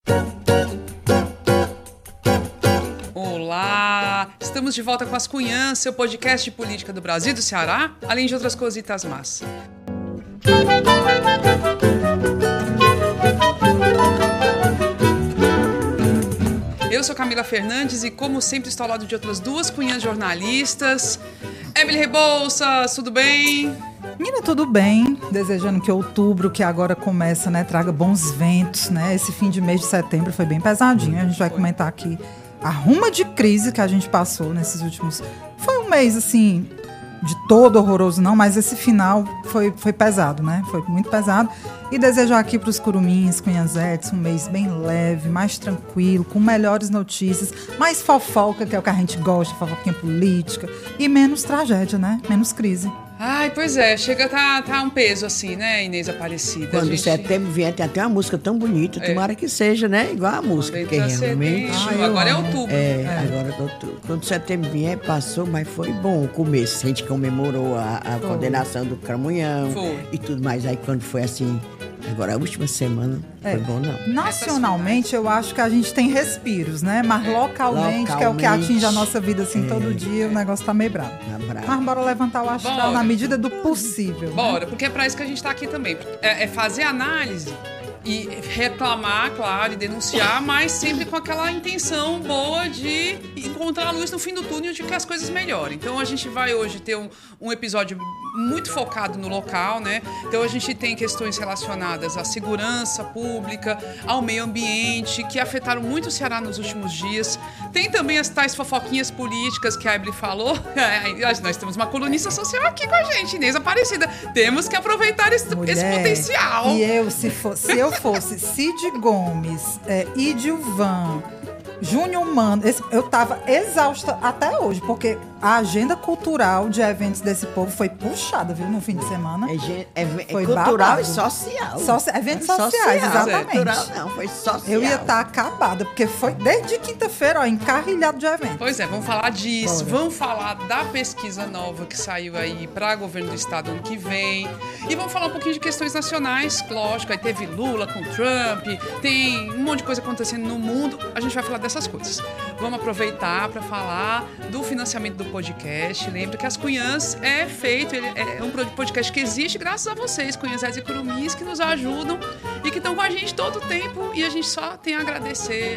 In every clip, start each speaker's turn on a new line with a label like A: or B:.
A: Olá! Estamos de volta com As Cunhãs, seu podcast de política do Brasil e do Ceará, além de outras cositas más. Eu sou Camila Fernandes e, como sempre, estou ao lado de outras duas cunhãs jornalistas. Emily Rebouças, tudo bem?
B: Menina, tudo bem. Desejando que outubro, que agora começa, né, traga bons ventos, né? Esse fim de mês de setembro foi bem pesadinho. A gente vai comentar aqui a ruma de crise que a gente passou nesses últimos... Foi um mês, assim, de todo horroroso não, mas esse final foi pesado, né? Foi muito pesado. E desejar aqui para os curumins, cunhazetes, um mês bem leve, mais tranquilo, com melhores notícias, mais fofoca, que é o que a gente gosta, fofoquinha política, e menos tragédia, né? Menos crise.
A: Ai, pois é, chega tá um peso assim, né, Inês Aparecida?
C: Quando setembro vier, tem até uma música tão bonita, tomara que seja, né? Igual a música, porque realmente...
A: Agora é outubro.
C: Agora é outubro. Quando setembro vier, passou, mas foi bom o começo. A gente comemorou a condenação do Cramunhão e tudo mais. Aí quando foi assim... Agora, a última semana foi bom, não.
B: Nacionalmente, eu acho que a gente tem respiros, né? Mas localmente, que é o que atinge a nossa vida assim todo dia, o negócio tá meio bravo. Mas bora levantar o astral na medida do possível.
A: Bora, porque é pra isso que a gente tá aqui também. É fazer análise e reclamar, claro, e denunciar, mas sempre com aquela intenção boa de encontrar a luz no fim do túnel de que as coisas melhorem. Então a gente vai hoje ter um episódio muito focado no local, né? Então a gente tem questões relacionadas à segurança pública, ao meio ambiente, que afetaram muito o Ceará nos últimos dias. Tem também as tais fofoquinhas políticas que a Emily falou. Nós temos uma colunista social aqui com a gente, Inês Aparecida. Temos que aproveitar esse potencial.
B: E eu, se eu fosse Cid Gomes, Idilvan, Júnior Mano, eu tava exausta até hoje, porque a agenda cultural de eventos desse povo foi puxada, viu, no fim de semana.
C: Foi cultural babado. E social.
B: Eventos sociais, exatamente.
C: Cultural não, foi social.
B: Eu ia estar acabada, porque foi desde quinta-feira, encarrilhado de eventos.
A: Pois é, vamos falar disso, vamos falar da pesquisa nova que saiu aí para governo do estado ano que vem, e vamos falar um pouquinho de questões nacionais, lógico, aí teve Lula com Trump, tem um monte de coisa acontecendo no mundo, a gente vai falar dessas coisas. Vamos aproveitar para falar do financiamento do podcast. Lembra que As Cunhãs é um podcast que existe graças a vocês, cunhazetes e curumins, que nos ajudam e que estão com a gente todo o tempo, e a gente só tem a agradecer.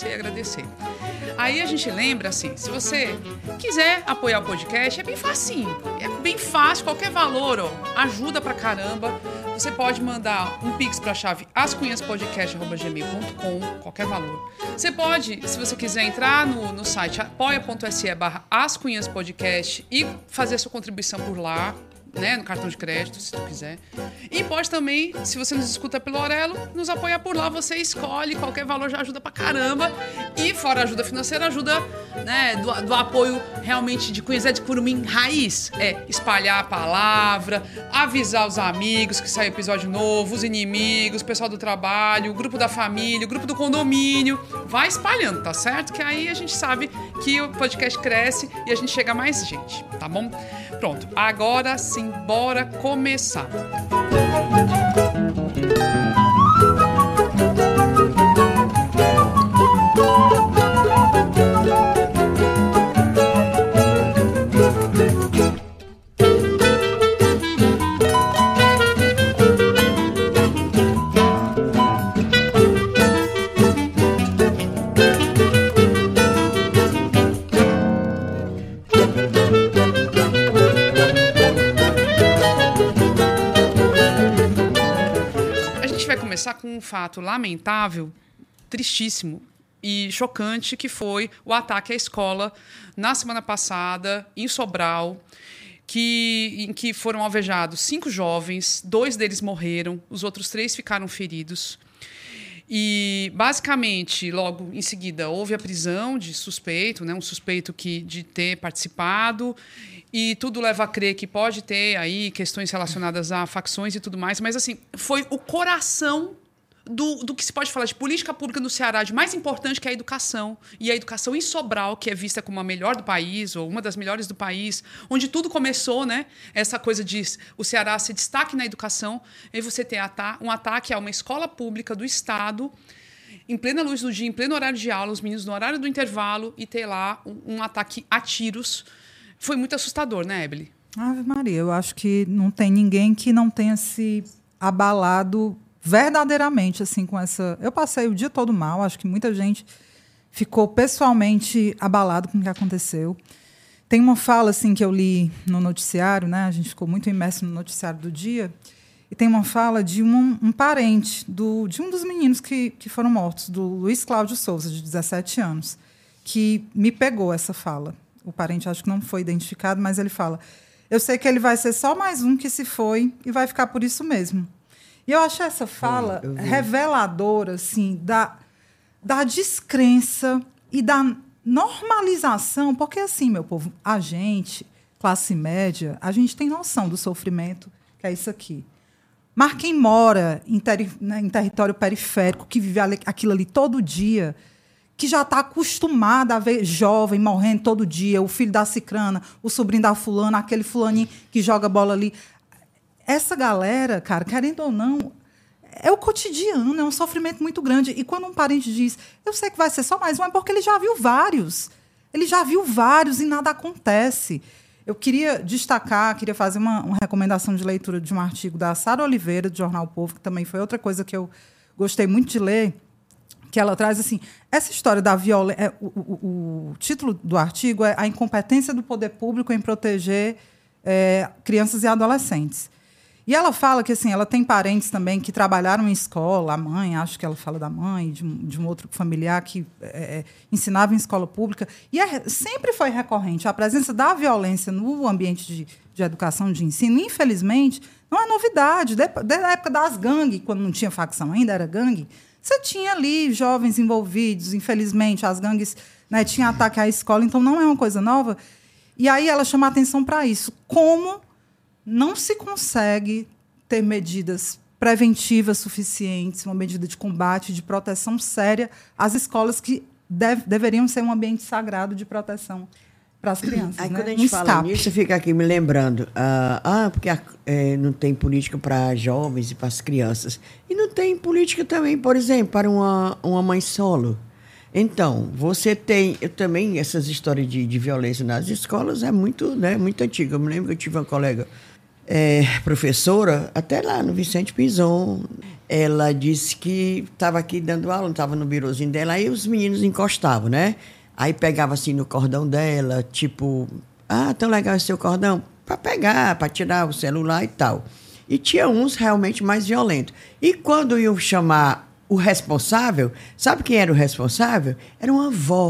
A: Aí a gente lembra, assim, se você quiser apoiar o podcast, é bem facinho, é bem fácil, qualquer valor, ajuda pra caramba. Você pode mandar um pix pra chave ascunhaspodcast@gmail.com, qualquer valor. Você pode, se você quiser, entrar no site apoia.se/ascunhaspodcast e fazer a sua contribuição por lá, né, no cartão de crédito, se tu quiser. E pode também, se você nos escuta pelo Orelo, nos apoiar por lá. Você escolhe, qualquer valor já ajuda pra caramba. E fora a ajuda financeira, ajuda, né, do apoio realmente de cunhazete de curumim raiz. Espalhar a palavra, avisar os amigos que sai episódio novo, os inimigos, o pessoal do trabalho, o grupo da família, o grupo do condomínio. Vai espalhando, tá certo? Que aí a gente sabe que o podcast cresce e a gente chega a mais gente, tá bom? Pronto, agora sim, bora começar. Com um fato lamentável, tristíssimo e chocante, que foi o ataque à escola na semana passada, em Sobral, em que foram alvejados 5 jovens, 2 deles morreram, os outros 3 ficaram feridos. E, basicamente, logo em seguida, houve a prisão de suspeito, né, um suspeito de ter participado, e tudo leva a crer que pode ter aí questões relacionadas a facções e tudo mais, mas, assim, foi o coração do que se pode falar de política pública no Ceará, de mais importante, que é a educação. E a educação em Sobral, que é vista como a melhor do país, ou uma das melhores do país, onde tudo começou, né? Essa coisa de o Ceará se destaque na educação, e você tem um ataque a uma escola pública do Estado, em plena luz do dia, em pleno horário de aula, os meninos no horário do intervalo, e ter lá um ataque a tiros. Foi muito assustador, né, Ebeli?
B: Ave Maria, eu acho que não tem ninguém que não tenha se abalado verdadeiramente assim com essa... Eu passei o dia todo mal, acho que muita gente ficou pessoalmente abalado com o que aconteceu. Tem uma fala assim, que eu li no noticiário, né? A gente ficou muito imerso no noticiário do dia, e tem uma fala de um parente de um dos meninos que foram mortos, do Luiz Cláudio Souza, de 17 anos, que me pegou essa fala. O parente acho que não foi identificado, mas ele fala: eu sei que ele vai ser só mais um que se foi e vai ficar por isso mesmo. E eu achei essa fala reveladora assim, da descrença e da normalização, porque assim, meu povo, a gente, classe média, a gente tem noção do sofrimento que é isso aqui. Mas quem mora em território periférico, que vive aquilo ali todo dia, que já está acostumada a ver jovem morrendo todo dia, o filho da cicrana, o sobrinho da fulana, aquele fulaninho que joga bola ali. Essa galera, cara, querendo ou não, é o cotidiano, é um sofrimento muito grande. E quando um parente diz, eu sei que vai ser só mais um, é porque ele já viu vários. Ele já viu vários e nada acontece. Eu queria destacar, queria fazer uma recomendação de leitura de um artigo da Sara Oliveira, do Jornal Povo, que também foi outra coisa que eu gostei muito de ler, que ela traz assim, essa história da violência... O título do artigo é A Incompetência do Poder Público em Proteger Crianças e Adolescentes. E ela fala que assim, ela tem parentes também que trabalharam em escola, a mãe, acho que ela fala da mãe, de um outro familiar que ensinava em escola pública, e sempre foi recorrente a presença da violência no ambiente de educação, de ensino. Infelizmente, não é novidade. Desde a época das gangues, quando não tinha facção ainda, era gangue, você tinha ali jovens envolvidos, infelizmente, as gangues, né, tinham ataque à escola, então não é uma coisa nova. E aí ela chama a atenção para isso. Como não se consegue ter medidas preventivas suficientes, uma medida de combate, de proteção séria às escolas que deveriam ser um ambiente sagrado de proteção para as crianças.
C: Aí,
B: né?
C: quando a gente fala nisso, fica aqui me lembrando, porque não tem política para jovens e para as crianças. E não tem política também, por exemplo, para uma mãe solo. Então, você tem... Eu também, essas histórias de violência nas escolas é muito, né, muito antiga. Eu me lembro que eu tive uma colega professora, até lá no Vicente Pison. Ela disse que estava aqui dando aula, estava no birozinho dela, aí os meninos encostavam, né? Aí pegava assim no cordão dela, tipo... tão legal esse seu cordão? Para pegar, para tirar o celular e tal. E tinha uns realmente mais violentos. E quando iam chamar o responsável, sabe quem era o responsável? Era uma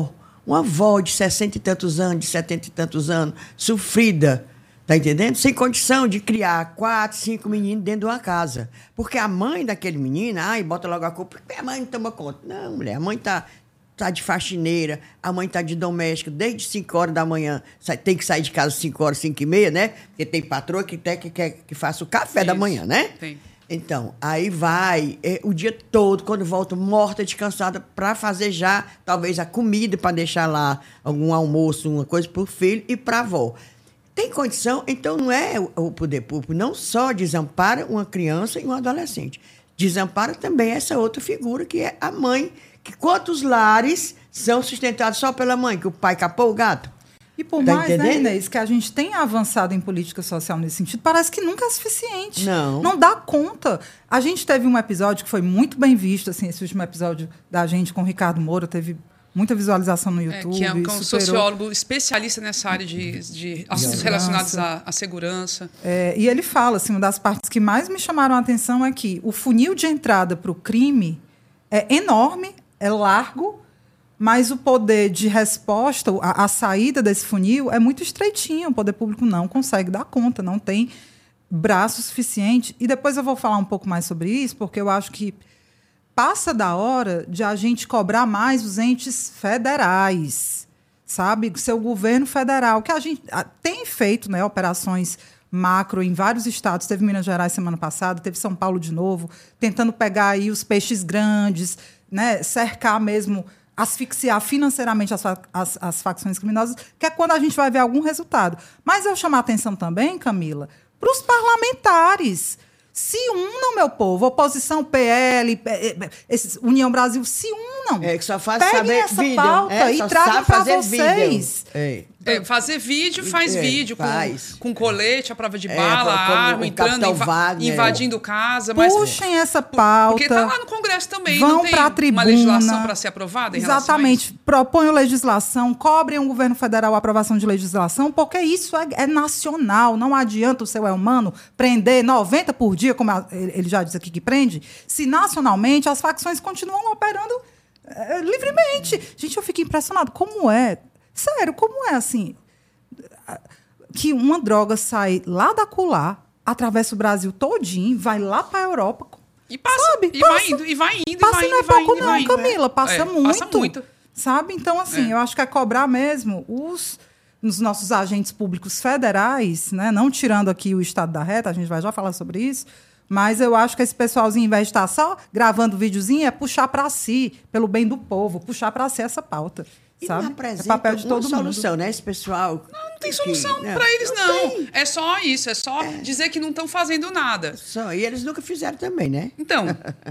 C: avó de 60 e tantos anos, de 70 e tantos anos, sofrida, tá entendendo? Sem condição de criar 4, 5 meninos dentro de uma casa. Porque a mãe daquele menino, bota logo a culpa, porque a mãe não toma conta. Não, mulher, a mãe tá de faxineira, a mãe tá de doméstica, desde 5 horas da manhã, tem que sair de casa 5 horas, 5 e meia, né? Porque tem patroa que quer que faça o café da manhã, né?
A: Tem.
C: Então, aí vai o dia todo, quando volta morta, descansada, para fazer já, talvez, a comida, para deixar lá algum almoço, uma coisa para o filho e para a avó. Tem condição? Então, não é o poder público, não só desampara uma criança e um adolescente, desampara também essa outra figura, que é a mãe, que quantos lares são sustentados só pela mãe, que o pai capou o gato?
B: E por mais, né, Inês, que a gente tenha avançado em política social nesse sentido, parece que nunca é suficiente. Não dá conta. A gente teve um episódio que foi muito bem visto, assim, esse último episódio da gente com o Ricardo Moura, teve muita visualização no YouTube.
A: Que é um sociólogo especialista nessa área de assuntos relacionados à segurança.
B: E ele fala, assim, uma das partes que mais me chamaram a atenção é que o funil de entrada para o crime é enorme, é largo, mas o poder de resposta, a saída desse funil é muito estreitinho. O poder público não consegue dar conta, não tem braço suficiente. E depois eu vou falar um pouco mais sobre isso, porque eu acho que passa da hora de a gente cobrar mais os entes federais, sabe? O seu governo federal, que a gente tem feito, né, operações macro em vários estados. Teve Minas Gerais semana passada, teve São Paulo de novo, tentando pegar aí os peixes grandes, né, cercar mesmo, asfixiar financeiramente as facções criminosas, que é quando a gente vai ver algum resultado. Mas eu chamo a atenção também, Camila, para os parlamentares. Se unam, meu povo. Oposição, PL, União Brasil, se unam.
C: Que só faz
B: Peguem
C: saber
B: essa
C: vídeo.
B: pauta e tragam para vocês.
A: Fazer vídeo, faz vídeo com colete, a prova de bala,
C: como
A: arma, entrando, invadindo casa. Mas,
B: puxem essa pauta.
A: Porque está lá no Congresso também.
B: Vão
A: não tem
B: pra tribuna,
A: uma legislação para ser aprovada em
B: exatamente. Proponham legislação, cobrem o governo federal a aprovação de legislação, porque isso é nacional. Não adianta o seu Elmano prender 90 por dia, como ele já disse aqui que prende, se nacionalmente as facções continuam operando livremente. Gente, eu fico impressionado. Como é? Sério, como é assim? Que uma droga sai lá da Acolá, atravessa o Brasil todinho, vai lá para a Europa.
A: E passa,
B: sabe?
A: Vai indo.
B: Passa não é pouco não, Camila. Passa muito.
A: Passa muito.
B: Sabe? Então, assim, eu acho que é cobrar mesmo os nossos agentes públicos federais, né? Não tirando aqui o Estado da Reta, a gente vai já falar sobre isso, mas eu acho que esse pessoalzinho, ao invés de estar só gravando videozinho, é puxar para si, pelo bem do povo, puxar para si essa pauta.
C: E
B: sabe?
C: não apresenta
B: papel de todo
C: solução,
B: mundo.
C: Né? Esse pessoal...
A: Não tem solução para eles, não. É só isso, é só dizer que não estão fazendo nada.
C: E eles nunca fizeram também, né?
A: Então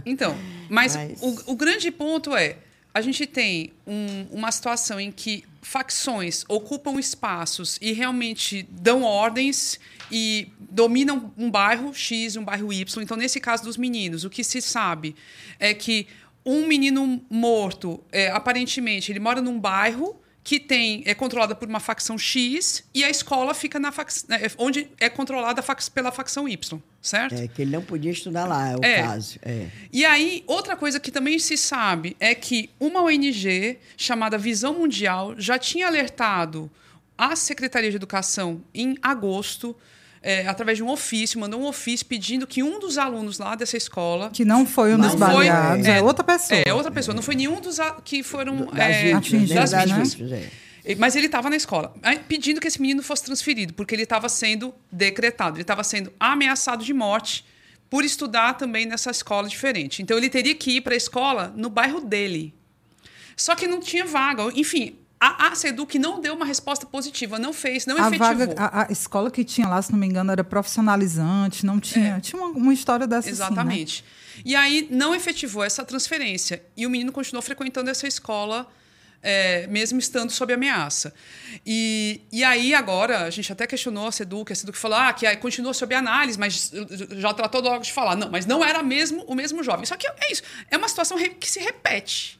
A: mas o grande ponto é, a gente tem uma situação em que facções ocupam espaços e realmente dão ordens e dominam um bairro X, um bairro Y. Então, nesse caso dos meninos, o que se sabe é que um menino morto, aparentemente, ele mora num bairro que é controlada por uma facção X e a escola fica onde é controlada pela facção Y, certo?
C: Que ele não podia estudar lá, é o caso.
A: E aí, outra coisa que também se sabe é que uma ONG chamada Visão Mundial já tinha alertado a Secretaria de Educação em agosto, através de um ofício, mandou um ofício pedindo que um dos alunos lá dessa escola...
B: Que não foi um dos baleados, outra pessoa.
A: Outra pessoa. Não foi nenhum dos que foram
C: das vítimas.
A: Mas ele estava na escola, pedindo que esse menino fosse transferido, porque ele estava sendo decretado, ele estava sendo ameaçado de morte por estudar também nessa escola diferente. Então, ele teria que ir para a escola no bairro dele. Só que não tinha vaga. Enfim... A SEDUC não deu uma resposta positiva, não efetivou.
B: A escola que tinha lá, se não me engano, era profissionalizante, não tinha... Tinha uma história dessa.
A: Exatamente.
B: Assim, né?
A: E aí não efetivou essa transferência. E o menino continuou frequentando essa escola, mesmo estando sob ameaça. E aí agora, a gente até questionou a SEDUC falou que continua sob análise, mas já tratou logo de falar. Não, mas não era o mesmo jovem. Só que é isso. É uma situação que se repete.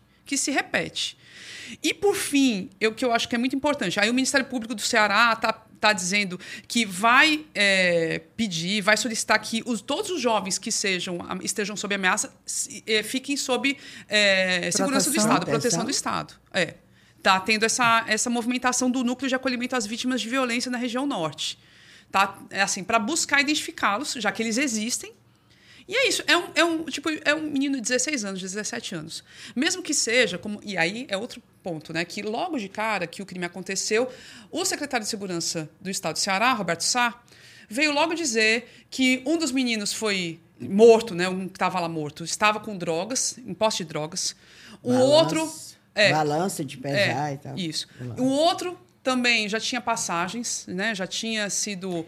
A: E, por fim, o que eu acho que é muito importante, aí o Ministério Público do Ceará está dizendo que vai pedir, vai solicitar que todos os jovens que estejam sob ameaça fiquem sob segurança do Estado, proteção do Estado. Está tendo essa movimentação do Núcleo de Acolhimento às Vítimas de Violência na região norte. Tá? Para buscar identificá-los, já que eles existem. E é isso, é um menino de 16 anos, 17 anos. Mesmo que seja, e aí é outro ponto, né, que logo de cara que o crime aconteceu, o secretário de Segurança do Estado do Ceará, Roberto Sá, veio logo dizer que um dos meninos foi morto, né, um que estava lá morto, estava com drogas, em posse de drogas.
C: Balança de pesar e tal.
A: Isso. O outro também já tinha passagens, né? Já tinha sido...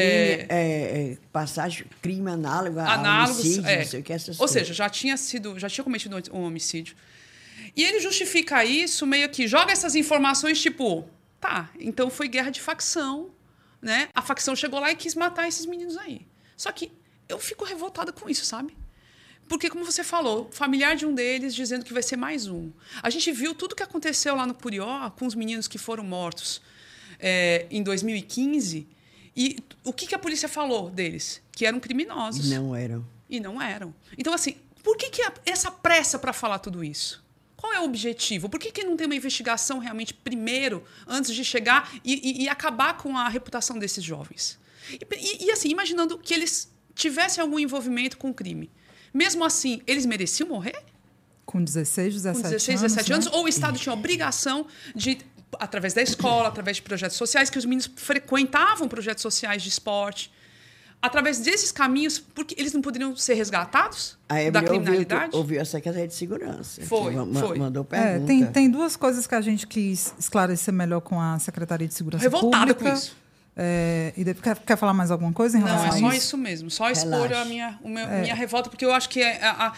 C: passagem, crime análogo a homicídio, não sei o que, essas
A: Ou seja, já tinha cometido um homicídio. E ele justifica isso meio que joga essas informações tipo... então foi guerra de facção, né? A facção chegou lá e quis matar esses meninos aí. Só que eu fico revoltada com isso, sabe? Porque, como você falou, familiar de um deles dizendo que vai ser mais um. A gente viu tudo o que aconteceu lá no Curió com os meninos que foram mortos em 2015. E o que a polícia falou deles? Que eram criminosos. E não eram. Então, assim, por que essa pressa para falar tudo isso? Qual é o objetivo? Por que não tem uma investigação realmente primeiro, antes de chegar e acabar com a reputação desses jovens? E assim, imaginando que eles tivessem algum envolvimento com o crime. Mesmo assim, eles mereciam morrer?
B: Com 16, 17
A: anos. Ou o Estado tinha a obrigação de, através da escola, através de projetos sociais, que os meninos frequentavam projetos sociais de esporte, através desses caminhos, porque eles não poderiam ser resgatados da criminalidade?
C: Ouviu a Secretaria de Segurança.
A: Foi.
C: Mandou pergunta.
B: Tem duas coisas que a gente quis esclarecer melhor com a Secretaria de Segurança
A: Revoltada
B: Pública.
A: Com isso.
B: Quer falar mais alguma coisa em relação a isso?
A: Não, é só isso mesmo. Só expor a minha revolta, porque eu acho que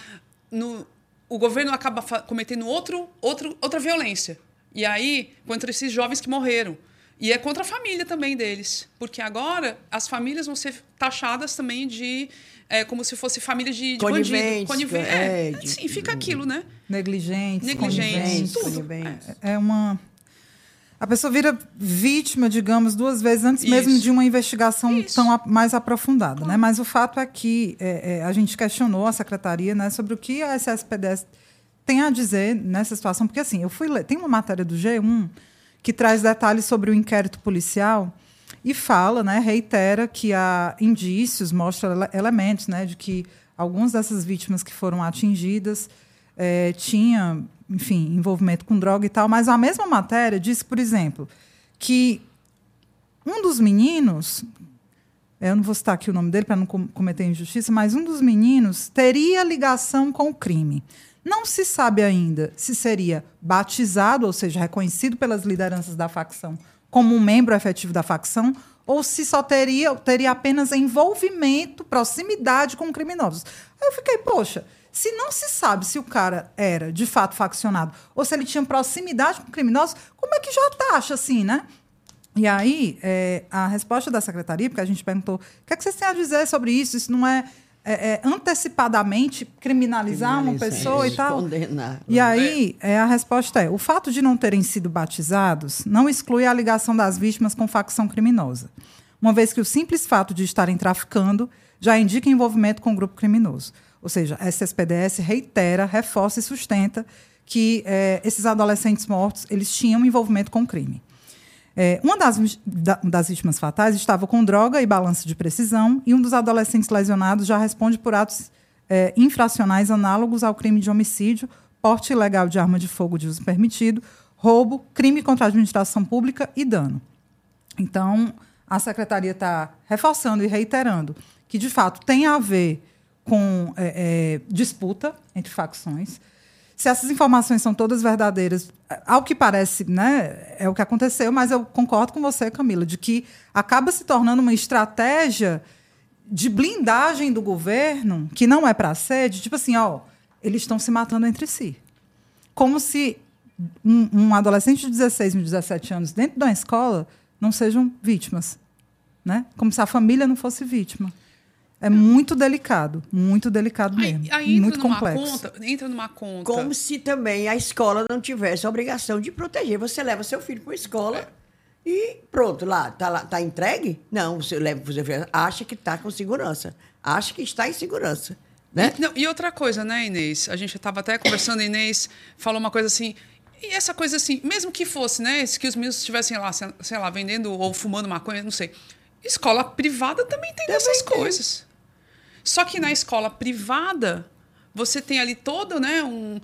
A: o governo acaba cometendo outra violência. E aí, contra esses jovens que morreram. E é contra a família também deles. Porque agora as famílias vão ser taxadas também de... como se fosse família de bandido. Conivente. Sim, fica aquilo, né?
B: Negligentes,
A: tudo.
B: A pessoa vira vítima, digamos, 2 vezes antes mesmo de uma investigação mais aprofundada. Né? Mas o fato é que a gente questionou a secretaria, né, sobre o que a SSPDS tem a dizer nessa situação. Porque, assim, eu fui ler... Tem uma matéria do G1 que traz detalhes sobre o inquérito policial e fala, né, reitera que há indícios, mostra elementos, né, de que algumas dessas vítimas que foram atingidas tinham, enfim, envolvimento com droga e tal, mas a mesma matéria diz, por exemplo, que um dos meninos, eu não vou citar aqui o nome dele para não cometer injustiça, mas um dos meninos teria ligação com o crime. Não se sabe ainda se seria batizado, ou seja, reconhecido pelas lideranças da facção como um membro efetivo da facção, ou se só teria apenas envolvimento, proximidade com criminosos. Aí eu fiquei, poxa, se não se sabe se o cara era, de fato, faccionado, ou se ele tinha proximidade com criminosos, como é que já taxa assim, né? E aí, a resposta da secretaria, porque a gente perguntou, o que é que vocês têm a dizer sobre isso? Isso não é antecipadamente criminalizar uma pessoa e tal?
C: Condenar.
B: E aí, a resposta o fato de não terem sido batizados não exclui a ligação das vítimas com facção criminosa, uma vez que o simples fato de estarem traficando já indica envolvimento com o grupo criminoso. Ou seja, a SSPDS reitera, reforça e sustenta que esses adolescentes mortos eles tinham envolvimento com o crime. Uma das vítimas fatais estava com droga e balanço de precisão, e um dos adolescentes lesionados já responde por atos infracionais análogos ao crime de homicídio, porte ilegal de arma de fogo de uso permitido, roubo, crime contra a administração pública e dano. Então, a secretaria está reforçando e reiterando que, de fato, tem a ver com disputa entre facções. Se essas informações são todas verdadeiras, ao que parece, né, é o que aconteceu, mas eu concordo com você, Camila, de que acaba se tornando uma estratégia de blindagem do governo, que não é para ser, de tipo assim, eles estão se matando entre si. Como se um adolescente de 16 e 17 anos dentro da escola não sejam vítimas. Né? Como se a família não fosse vítima. É muito delicado mesmo.
A: Aí
B: muito complexo.
A: Entra numa conta.
C: Como se também a escola não tivesse a obrigação de proteger. Você leva seu filho para a escola e pronto, tá entregue? Não, você leva para o seu filho, acha que está com segurança. Acha que está em segurança. Né?
A: E outra coisa, né, Inês? A gente estava até conversando, Inês falou uma coisa assim. E essa coisa assim, mesmo que fosse, né, que os meninos estivessem lá, sei lá, vendendo ou fumando maconha, não sei. Escola privada também tem dessas coisas. Só que na escola privada, você tem ali todo, né,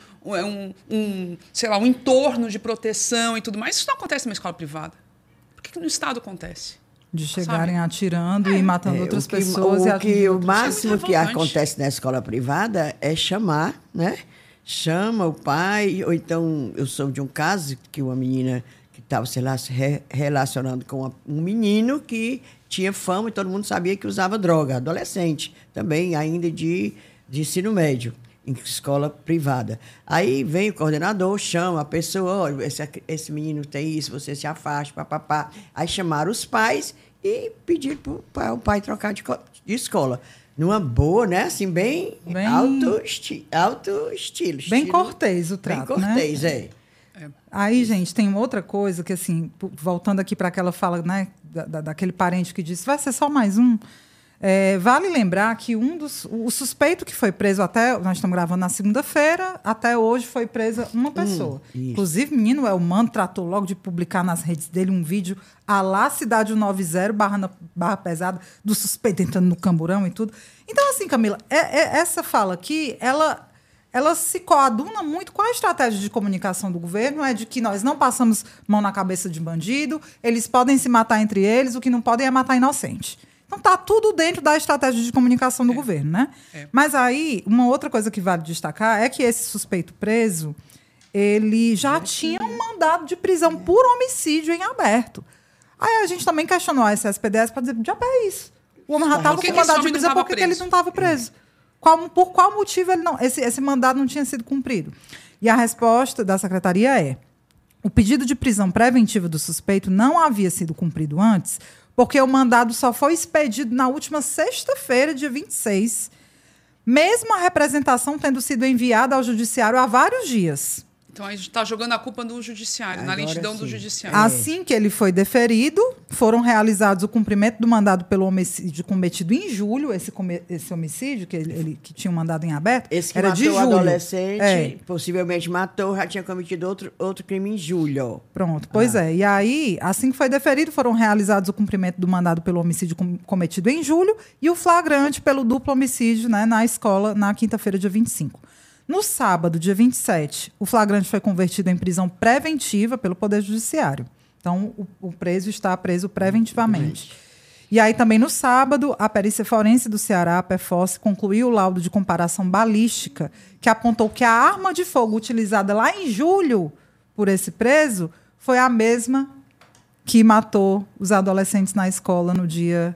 A: sei lá, um entorno de proteção e tudo mais. Isso não acontece numa escola privada. Por que no Estado acontece?
B: De chegarem atirando e matando outras pessoas.
C: O máximo que acontece na escola privada é chamar, né? Chama o pai. Ou então, eu soube de um caso que uma menina que estava, sei lá, se relacionando com um menino que tinha fama e todo mundo sabia que usava droga. Adolescente também, ainda de ensino médio, em escola privada. Aí vem o coordenador, chama a pessoa, olha, esse menino tem isso, você se afasta, papapá. Aí chamaram os pais e pediram para o pai trocar de escola. Numa boa, né? Assim, bem alto estilo.
B: Bem cortês o trato,
C: bem cortês,
B: né? Aí, gente, tem outra coisa que, assim, voltando aqui para aquela fala, né, daquele parente que disse, vai ser só mais um. Vale lembrar que o suspeito que foi preso nós estamos gravando na segunda-feira, até hoje foi presa uma pessoa. Inclusive, o menino Elmano tratou logo de publicar nas redes dele um vídeo à lá Cidade 90, barra pesada, do suspeito entrando no camburão e tudo. Então, assim, Camila, essa fala aqui, ela se coaduna muito com a estratégia de comunicação do governo, de que nós não passamos mão na cabeça de bandido, eles podem se matar entre eles, o que não podem é matar inocente. Então, está tudo dentro da estratégia de comunicação do governo, né? Mas aí, uma outra coisa que vale destacar é que esse suspeito preso, ele já tinha um mandado de prisão por homicídio em aberto. Aí a gente também questionou a SSPDS para dizer, já é isso. O homem já estava com mandado de prisão, por que ele não estava preso? Por qual motivo ele não... Esse mandado não tinha sido cumprido? E a resposta da secretaria é: o pedido de prisão preventiva do suspeito não havia sido cumprido antes, porque o mandado só foi expedido na última sexta-feira, dia 26, mesmo a representação tendo sido enviada ao judiciário há vários dias.
A: Então, a gente está jogando a culpa no judiciário, na lentidão do judiciário.
B: Assim que ele foi deferido, foram realizados o cumprimento do mandado pelo homicídio cometido em julho. Esse homicídio, que tinha um mandado em aberto,
C: esse que
B: era
C: matou
B: de julho.
C: O adolescente, possivelmente matou, já tinha cometido outro crime em julho.
B: Pronto, pois é. E aí, assim que foi deferido, foram realizados o cumprimento do mandado pelo homicídio cometido em julho e o flagrante pelo duplo homicídio, né, na escola, na quinta-feira, dia 25. No sábado, dia 27, o flagrante foi convertido em prisão preventiva pelo Poder Judiciário. Então, o preso está preso preventivamente. E aí, também no sábado, a perícia forense do Ceará, a PFOS, concluiu o laudo de comparação balística que apontou que a arma de fogo utilizada lá em julho por esse preso foi a mesma que matou os adolescentes na escola no dia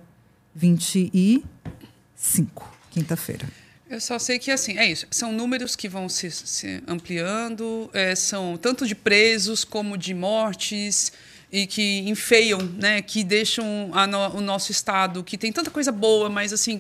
B: 25, quinta-feira.
A: Eu só sei que, assim, é isso. São números que vão se ampliando, são tanto de presos como de mortes, e que enfeiam, né, que deixam o nosso Estado, que tem tanta coisa boa, mas, assim,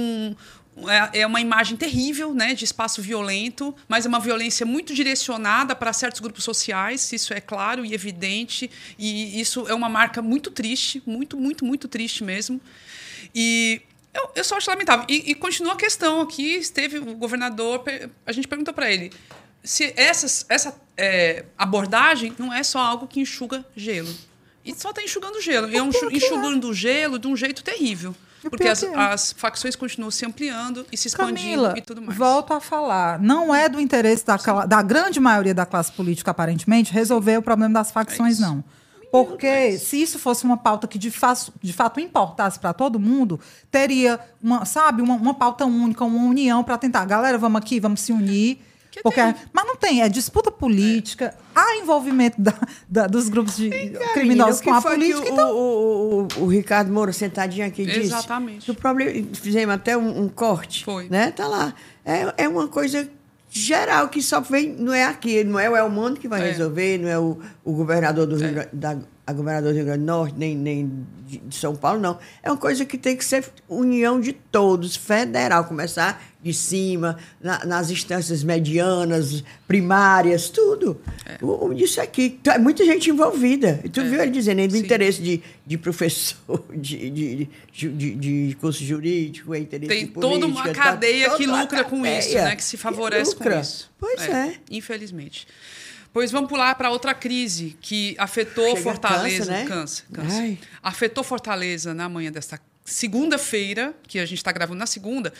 A: é uma imagem terrível, né, de espaço violento, mas é uma violência muito direcionada para certos grupos sociais, isso é claro e evidente, e isso é uma marca muito triste, muito, muito, muito triste mesmo. E... Eu só acho lamentável. E continua a questão aqui, esteve o governador, a gente perguntou para ele se essa abordagem não é só algo que enxuga gelo. E só está enxugando gelo. E é enxugando gelo de um jeito terrível. Porque as facções continuam se ampliando e se expandindo, Camila, e tudo mais.
B: Volto a falar. Não é do interesse da grande maioria da classe política, aparentemente, resolver o problema das facções, não. Porque se isso fosse uma pauta que de fato importasse para todo mundo, teria uma pauta única, uma união para tentar. Galera, vamos aqui, vamos se unir. Mas não tem, é disputa política, há envolvimento dos grupos criminosos com a política.
C: O Ricardo Moura, sentadinho aqui, disse.
A: Exatamente.
C: O problema, fizemos até um corte. Foi. Né? Tá lá. É uma coisa geral que só vem, não é aqui, não é o Elmano que vai resolver, não é o governador do governador do Rio Grande do Norte, nem de São Paulo, não. É uma coisa que tem que ser união de todos, federal, começar de cima, nas instâncias medianas, primárias, tudo. Isso aqui, é muita gente envolvida. E tu viu ele dizendo, do interesse de professor, de curso jurídico, interesse
A: tem
C: de política.
A: Tem toda uma cadeia que lucra com isso, né? Que se favorece com isso.
C: Pois é.
A: Infelizmente. Pois vamos pular para outra crise que afetou Fortaleza.
C: Cansa.
A: Afetou Fortaleza na manhã desta segunda-feira, que a gente está gravando na segunda,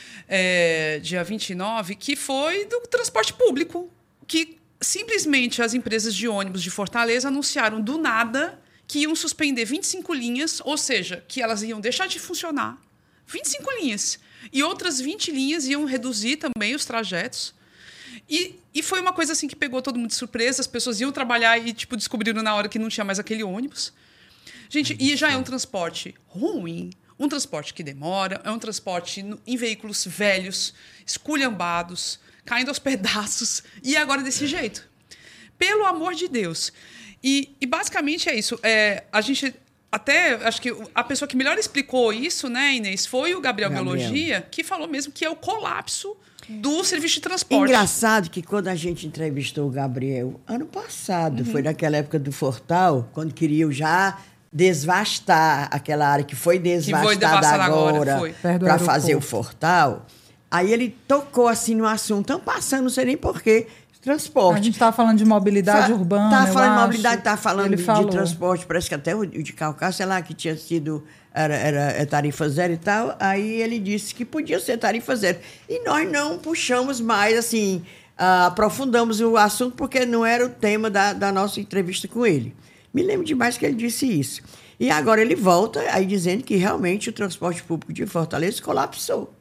A: dia 29, que foi do transporte público, que simplesmente as empresas de ônibus de Fortaleza anunciaram do nada que iam suspender 25 linhas, ou seja, que elas iam deixar de funcionar. 25 linhas. E outras 20 linhas iam reduzir também os trajetos. E foi uma coisa assim que pegou todo mundo de surpresa. As pessoas iam trabalhar e descobriram na hora que não tinha mais aquele ônibus. Gente, e já é um transporte ruim, um transporte que demora, é um transporte em veículos velhos, esculhambados, caindo aos pedaços, e agora desse jeito. Pelo amor de Deus. E basicamente é isso. A gente... Até, acho que a pessoa que melhor explicou isso, né, Inês, foi o Gabriel Biologia, que falou mesmo que é o colapso do serviço de transporte.
C: Engraçado que quando a gente entrevistou o Gabriel, ano passado, foi naquela época do Fortal, quando queriam já desvastar aquela área que foi devastada agora para fazer o Fortal, aí ele tocou assim no assunto, estão passando, não sei nem porquê, transporte.
B: A gente estava falando de mobilidade urbana.
C: Estava falando de mobilidade, estava falando de transporte, parece que até o de Calcaia, sei lá, que tinha sido era tarifa zero e tal. Aí ele disse que podia ser tarifa zero. E nós não puxamos mais, assim, aprofundamos o assunto, porque não era o tema da nossa entrevista com ele. Me lembro demais que ele disse isso. E agora ele volta aí dizendo que realmente o transporte público de Fortaleza colapsou.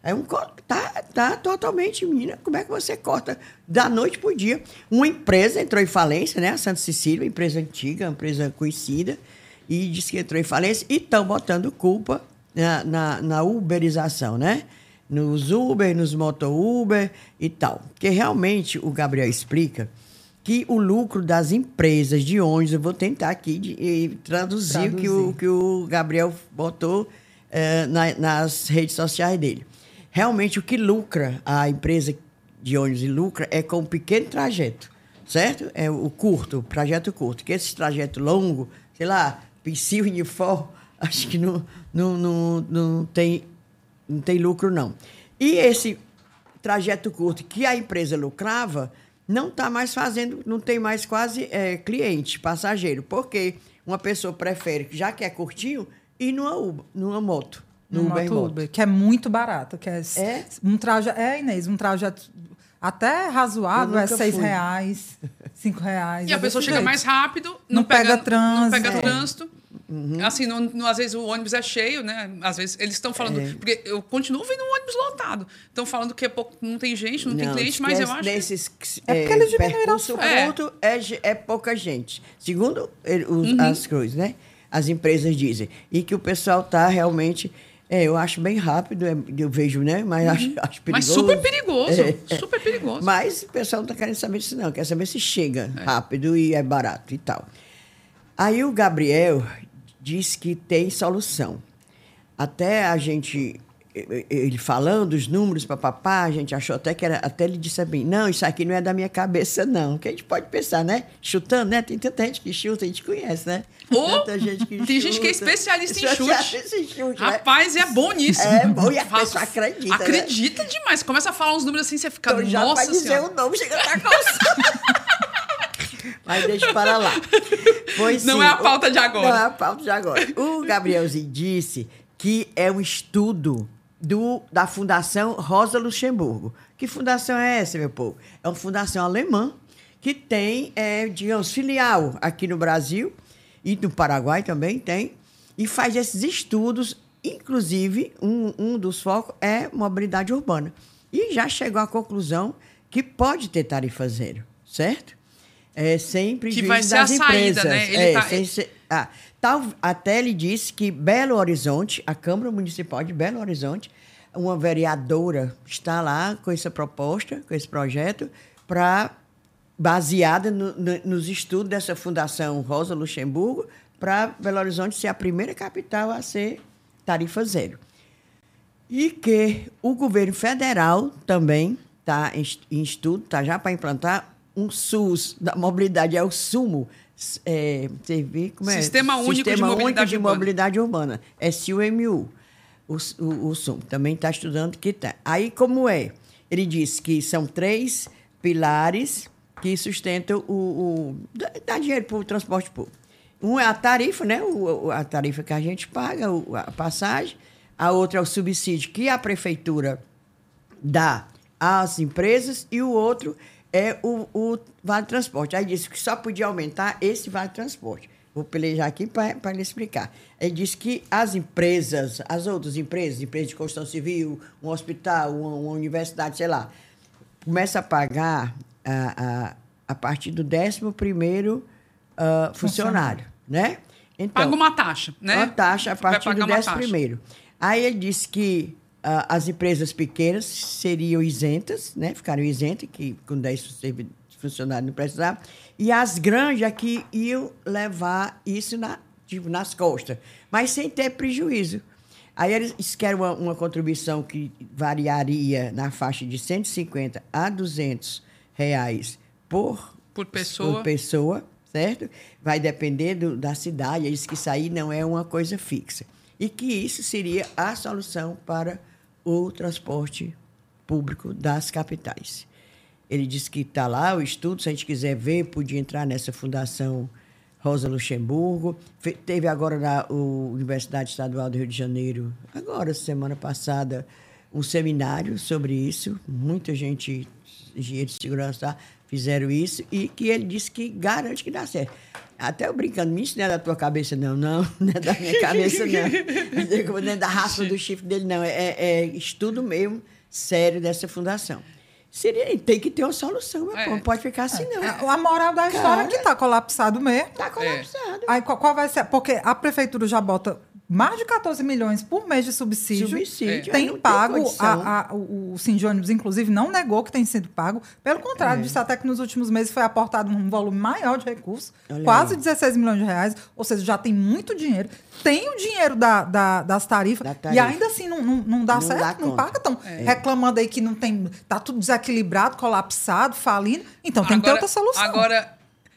C: Tá totalmente, menina, como é que você corta da noite para o dia? Uma empresa entrou em falência, né? A Santa Cecília, uma empresa antiga, uma empresa conhecida, e disse que entrou em falência e estão botando culpa na uberização, né? Nos Uber, nos moto-Uber e tal. Porque realmente o Gabriel explica que o lucro das empresas de ônibus, eu vou tentar aqui traduzir o que o Gabriel botou nas redes sociais dele. Realmente o que lucra, a empresa de ônibus lucra, é com um pequeno trajeto, certo? É o trajeto curto. Que esse trajeto longo, sei lá, Psyu e Unifor, acho que não tem lucro, não. E esse trajeto curto que a empresa lucrava, não está mais fazendo, não tem mais quase cliente, passageiro. Porque uma pessoa prefere, já que é curtinho, ir numa moto. No
B: Uber, que é muito barato. Que um trajeto, Inês, um trajeto até razoável, R$6, R$5.
A: E a pessoa chega mais rápido,
B: não pega trânsito.
A: Não pega trânsito. Uhum. Assim, às vezes o ônibus é cheio, né? Às vezes eles estão falando... Porque eu continuo vendo um ônibus lotado. Estão falando que não tem gente, não tem cliente, mas eu acho que...
B: É porque eles diminuíram
C: o curto é pouca gente. Segundo as coisas, né? As empresas dizem. E que o pessoal está realmente... eu acho bem rápido, eu vejo, né? Mas acho perigoso. Mas
A: super perigoso, super perigoso.
C: Mas o pessoal não está querendo saber disso, não. Quer saber se chega rápido e é barato e tal. Aí o Gabriel diz que tem solução. Até ele falando os números para papá, a gente achou até ele disse assim, não, isso aqui não é da minha cabeça, não. Que a gente pode pensar, né? Chutando, né? Tem tanta gente que chuta, a gente conhece, né?
A: Tanta gente que tem gente que é especialista em chute. Rapaz, é bom nisso.
C: É bom, e a pessoa acredita.
A: Acredita demais. Começa a falar uns números assim, você fica,
C: então, já vai dizer o nome, chega a estar calçando. Mas deixa para lá. Pois,
A: não é a pauta de agora.
C: Não é a pauta de agora. O Gabrielzinho disse que é um estudo da Fundação Rosa Luxemburgo. Que fundação é essa, meu povo? É uma fundação alemã que tem, digamos, filial aqui no Brasil e no Paraguai também tem, e faz esses estudos, inclusive, um dos focos é mobilidade urbana. E já chegou à conclusão que pode ter tarifa zero, certo? Sem prejuízo das empresas. Que vai ser a saída, né? Até ele disse que Belo Horizonte, a Câmara Municipal de Belo Horizonte, uma vereadora está lá com essa proposta, com esse projeto, baseada nos estudos dessa Fundação Rosa Luxemburgo, para Belo Horizonte ser a primeira capital a ser tarifa zero. E que o governo federal também está em estudo, está já para implantar um SUS da mobilidade, é o SUMO,
A: Sistema Único de Mobilidade
C: Urbana, SUMU, o SUMO, também está estudando que está. Aí, como é? Ele disse que são 3 pilares que sustentam dá dinheiro para o transporte público. Um é a tarifa, né? A tarifa que a gente paga, a passagem. A outra é o subsídio que a prefeitura dá às empresas. E o outro é o Vale Transporte. Aí disse que só podia aumentar esse Vale Transporte. Vou pelejar aqui para lhe explicar. Ele disse que as outras empresas de construção civil, um hospital, uma universidade, sei lá, começa a pagar a partir do 11º funcionário, né? Então,
A: paga uma taxa, né?
C: Uma taxa a partir do 11º. Aí ele disse que as empresas pequenas seriam isentas, né? Ficariam isentas, que com 10 funcionários não precisavam. E as grandes é que iam levar isso nas costas, mas sem ter prejuízo. Aí eles querem uma contribuição que variaria na faixa de R$150 a R$200 por pessoa, certo? Vai depender da cidade. Eles que isso aí não é uma coisa fixa. E que isso seria a solução para o transporte público das capitais. Ele disse que está lá o estudo, se a gente quiser ver, podia entrar nessa Fundação Rosa Luxemburgo. Teve agora na Universidade Estadual do Rio de Janeiro, agora, semana passada, um seminário sobre isso. Muita gente, engenheiros de segurança, fizeram isso, e que ele disse que garante que dá certo. Até eu brincando, isso não é da tua cabeça, não é da minha cabeça, não. Não é da raça do chifre dele, não. É estudo mesmo sério dessa fundação. Tem que ter uma solução, não pode ficar assim, não.
B: A moral da história é que está colapsado mesmo.
C: Está colapsado.
B: Aí qual vai ser? Porque a prefeitura já bota mais de 14 milhões por mês de subsídio. Tem pago. O Sim de Ônibus, inclusive, não negou que tem sido pago. Pelo contrário, disse até que nos últimos meses foi aportado um volume maior de recursos, quase 16 milhões de reais. Ou seja, já tem muito dinheiro. Tem o dinheiro das tarifas. E ainda assim não dá certo, não paga. Estão reclamando aí que não tem. Está tudo desequilibrado, colapsado, falindo. Então tem que ter outra solução.
A: Agora,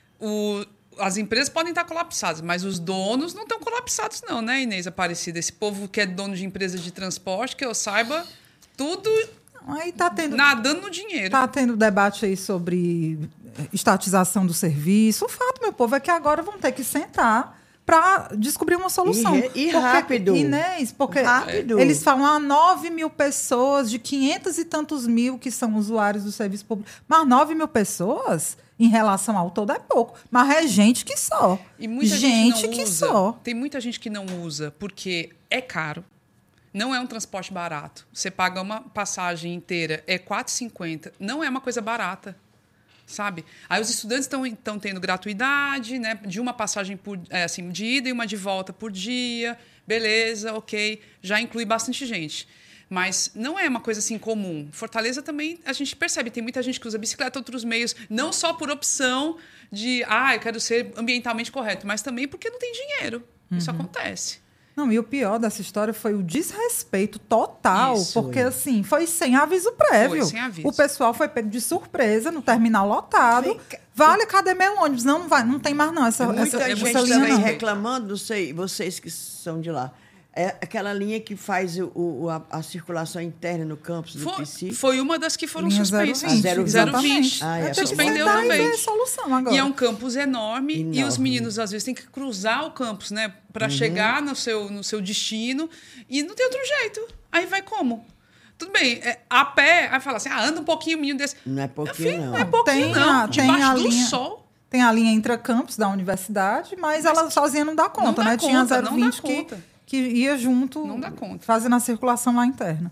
A: as empresas podem estar colapsadas, mas os donos não estão colapsados não, né, Inês Aparecida? Esse povo que é dono de empresas de transporte, que eu saiba, tudo
B: aí tá tendo,
A: nadando no dinheiro.
B: Está tendo debate aí sobre estatização do serviço. O fato, meu povo, é que agora vão ter que sentar para descobrir uma solução.
C: E rápido.
B: Inês, porque eles falam 9 mil pessoas de 500 e tantos mil que são usuários do serviço público. Mas 9 mil pessoas, em relação ao todo, é pouco. Mas é gente que só.
A: E muita gente que usa. Só. Tem muita gente que não usa porque é caro. Não é um transporte barato. Você paga uma passagem inteira, é R$4,50. Não é uma coisa barata. Sabe? Aí os estudantes estão tendo gratuidade, né, de uma passagem assim, de ida e uma de volta por dia. Beleza, ok. Já inclui bastante gente. Mas não é uma coisa assim comum. Fortaleza também, a gente percebe, tem muita gente que usa bicicleta, outros meios, não só por opção de, eu quero ser ambientalmente correto, mas também porque não tem dinheiro. Isso acontece.
B: Não, e o pior dessa história foi o desrespeito total, porque assim, foi sem aviso prévio.
A: Foi sem aviso.
B: O pessoal foi pego de surpresa no terminal lotado. Vale, cadê meu ônibus? Não vai, não tem mais não essa
C: gente
B: linha
C: também
B: não.
C: reclamando, não sei, vocês que são de lá. É aquela linha que faz a circulação interna no campus do PC.
A: Foi uma das que foram suspensas.
B: 020.
A: Suspendeu também.
B: Solução agora.
A: E é um campus enorme. E os meninos, às vezes, têm que cruzar o campus, né? Para chegar no seu destino. E não tem outro jeito. Aí vai como? Tudo bem, a pé, aí fala assim, anda um pouquinho, menino desse.
C: Não é pouquinho, não.
A: Não é pouquinho, não. Debaixo do sol.
B: Tem a linha intracampus da universidade, mas ela sozinha não dá conta, né? Tinha 020 que ia junto,
A: não dá conta,
B: fazendo a circulação lá interna.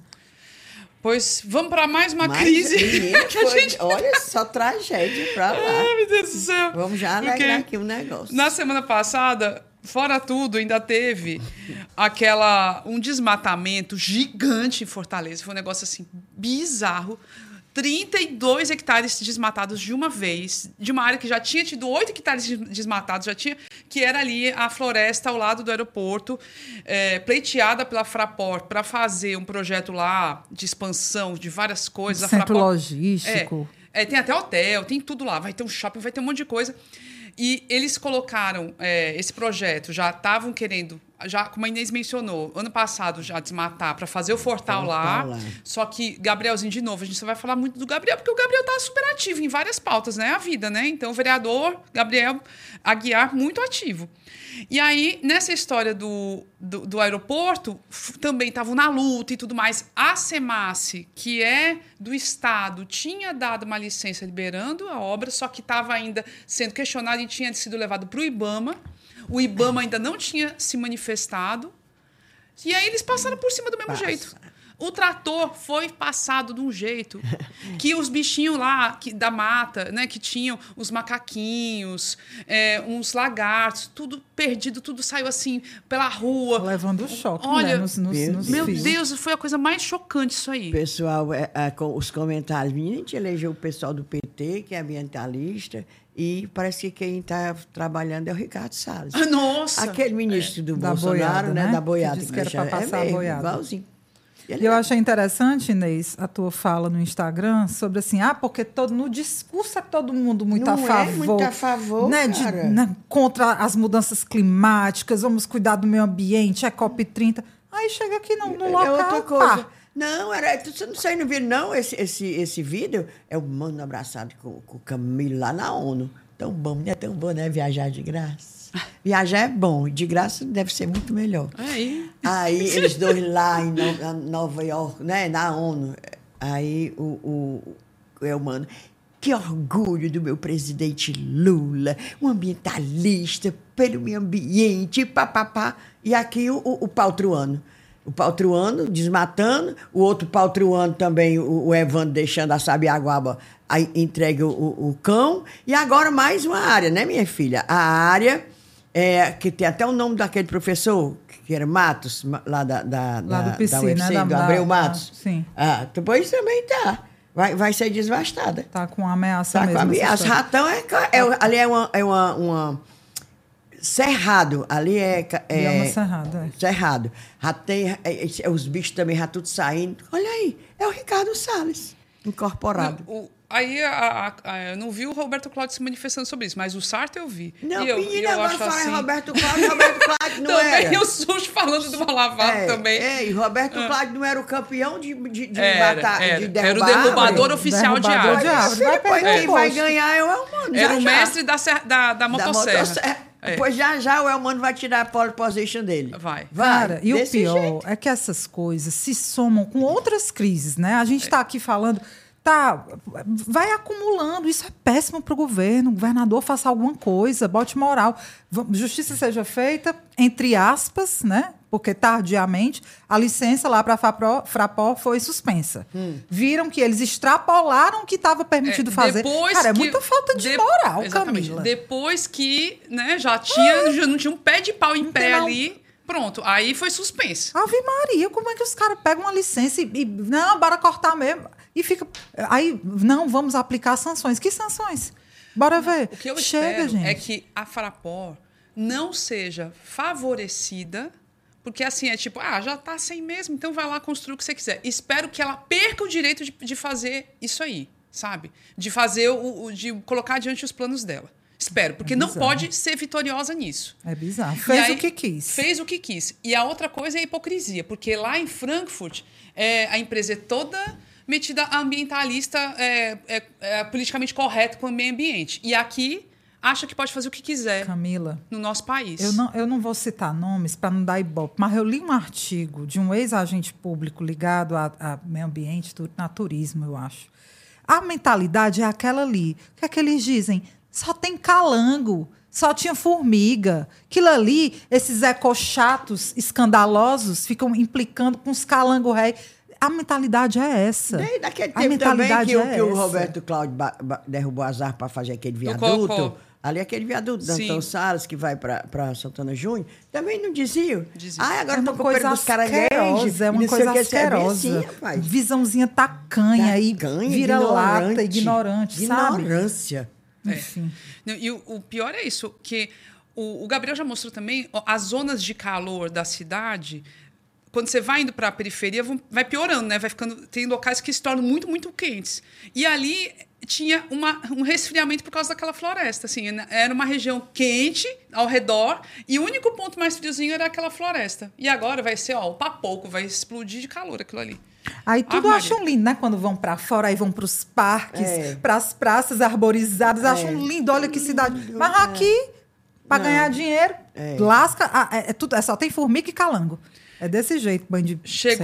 A: Pois vamos para mais uma crise.
C: Olha, só tragédia para lá.
A: Ai, meu Deus do céu.
C: Vamos já alegrar aqui um negócio.
A: Na semana passada, fora tudo, ainda teve um desmatamento gigante em Fortaleza. Foi um negócio assim bizarro. 32 hectares desmatados de uma vez, de uma área que já tinha tido 8 hectares desmatados, que era ali a floresta ao lado do aeroporto, pleiteada pela Fraport para fazer um projeto lá de expansão de várias coisas.
B: Centro logístico.
A: Tem até hotel, tem tudo lá, vai ter um shopping, vai ter um monte de coisa. E eles colocaram esse projeto, já estavam querendo, como a Inês mencionou, ano passado já desmatar para fazer o Fortal lá. Só que, Gabrielzinho, de novo, a gente só vai falar muito do Gabriel, porque o Gabriel está super ativo em várias pautas, né? A vida, né? Então, o vereador Gabriel Aguiar, muito ativo. E aí, nessa história do aeroporto, também estavam na luta e tudo mais. A SEMASSE, que é do Estado, tinha dado uma licença liberando a obra, só que estava ainda sendo questionado e tinha sido levado para o IBAMA. O IBAMA ainda não tinha se manifestado. E aí eles passaram por cima do mesmo jeito. O trator foi passado de um jeito que os bichinhos lá da mata, né, que tinham os macaquinhos, uns lagartos, tudo perdido, tudo saiu assim pela rua.
B: Levando choque,
A: olha,
B: né,
A: meu Deus, foi a coisa mais chocante isso aí.
C: Pessoal, com os comentários, a gente elegeu o pessoal do PT, que é ambientalista, e parece que quem está trabalhando é o Ricardo Salles.
A: Nossa!
C: Aquele ministro do
B: da
C: Bolsonaro,
B: boiada, né?
C: Da boiada.
B: Que disse que era para passar a boiada.
C: Igualzinho.
B: E eu achei interessante, Inês, a tua fala no Instagram sobre assim, porque no discurso é todo mundo muito a favor.
C: Muito a favor,
B: né,
C: cara.
B: Contra as mudanças climáticas, vamos cuidar do meio ambiente, é COP30. Aí chega aqui no local,
C: outra coisa. Não, você não viu, não, esse vídeo? É o mano abraçado com o Camilo lá na ONU. Tão bom, não é tão bom, né? Viajar de graça. Viajar é bom, de graça deve ser muito melhor. Aí eles dois lá em Nova York, né? Na ONU. Aí eu mano, que orgulho do meu presidente Lula, um ambientalista pelo meio ambiente, papapá. E aqui o Paltruano. O Paltruano desmatando, o outro Paltruano também, o Evandro deixando a Sabiaguaba, aí entrega o cão. E agora mais uma área, né, minha filha? A área que tem até o nome daquele professor, que era Matos, lá
B: lá do PC,
C: UFC,
B: né?
C: do Abreu Matos.
B: Sim.
C: Depois também tá. Vai ser desvastada.
B: Tá com ameaça mesmo.
C: Tá com ameaça. Ratão ali é uma cerrado. Ali é
B: uma cerrada.
C: Cerrado. Os bichos também já tudo saindo. Olha aí, é o Ricardo Salles, incorporado.
A: Aí eu não vi o Roberto Cláudio se manifestando sobre isso, mas o Sarto eu vi.
C: Não, menina, agora fala
A: assim,
C: Roberto Cláudio não
A: também
C: era.
A: Eu sou falando do Malavado também.
C: E Roberto Cláudio não era o campeão de
A: derrubar. Era o derrubador oficial de árvores.
C: Quem vai ganhar é o Elmano.
A: Era o mestre da motosserra.
C: Pois já o Elmano vai tirar a pole position dele.
A: Vai.
B: Cara, e o pior é que essas coisas se somam com outras crises, né? A gente está aqui falando... vai acumulando. Isso é péssimo para o governo. O governador faça alguma coisa, bote moral. Justiça seja feita, entre aspas, né? Porque tardiamente a licença lá para a Fraport foi suspensa. Viram que eles extrapolaram o que estava permitido fazer. Cara, é muita falta de moral,
A: exatamente.
B: Camila.
A: Depois que já não tinha um pé de pau em pé ali. Pronto, aí foi suspenso.
B: Ave Maria, como é que os caras pegam uma licença e não, bora cortar mesmo. E fica... Aí, não, vamos aplicar sanções. Que sanções? Bora ver.
A: O que eu
B: espero
A: gente. É que a Fraport não seja favorecida, porque assim, é tipo, já tá sem mesmo, então vai lá construir o que você quiser. Espero que ela perca o direito de fazer isso aí, sabe? De fazer de colocar adiante os planos dela. Espero, porque não pode ser vitoriosa nisso.
B: É bizarro. Fez o que quis.
A: Fez o que quis. E a outra coisa é a hipocrisia, porque lá em Frankfurt, a empresa é toda metida ambientalista, politicamente correto com o meio ambiente. E aqui acha que pode fazer o que quiser.
B: Camila,
A: no nosso país.
B: Eu não vou citar nomes para não dar ibope, mas eu li um artigo de um ex-agente público ligado a meio ambiente, turismo, eu acho. A mentalidade é aquela ali. O que é que eles dizem? Só tem calango, só tinha formiga. Aquilo ali, esses ecochatos escandalosos ficam implicando com os calangos réis. A mentalidade é essa.
C: Desde daquele tempo também que o Roberto Cláudio derrubou as árvores para fazer aquele viaduto. Ali, aquele viaduto da Antônio Salles, que vai para Santana Júnior, também não diziam. Agora estão com o pé dos caranguejos.
B: É uma coisa asquerosa. Visãozinha tacanha e vira-lata, ignorante, sabe?
C: Ignorância.
B: Enfim.
A: E o pior é isso, que o Gabriel já mostrou também as zonas de calor da cidade. Quando você vai indo para a periferia, vai piorando, né? Tem locais que se tornam muito, muito quentes. E ali tinha um resfriamento por causa daquela floresta. Assim, era uma região quente ao redor e o único ponto mais friozinho era aquela floresta. E agora vai ser, o papoco, vai explodir de calor aquilo ali.
B: Aí tudo acham lindo, né? Quando vão para fora, aí vão para os parques, para as praças arborizadas, acham lindo, olha que cidade. Mas aqui, para ganhar dinheiro, lasca, só tem formiga e calango. É desse jeito, bandido.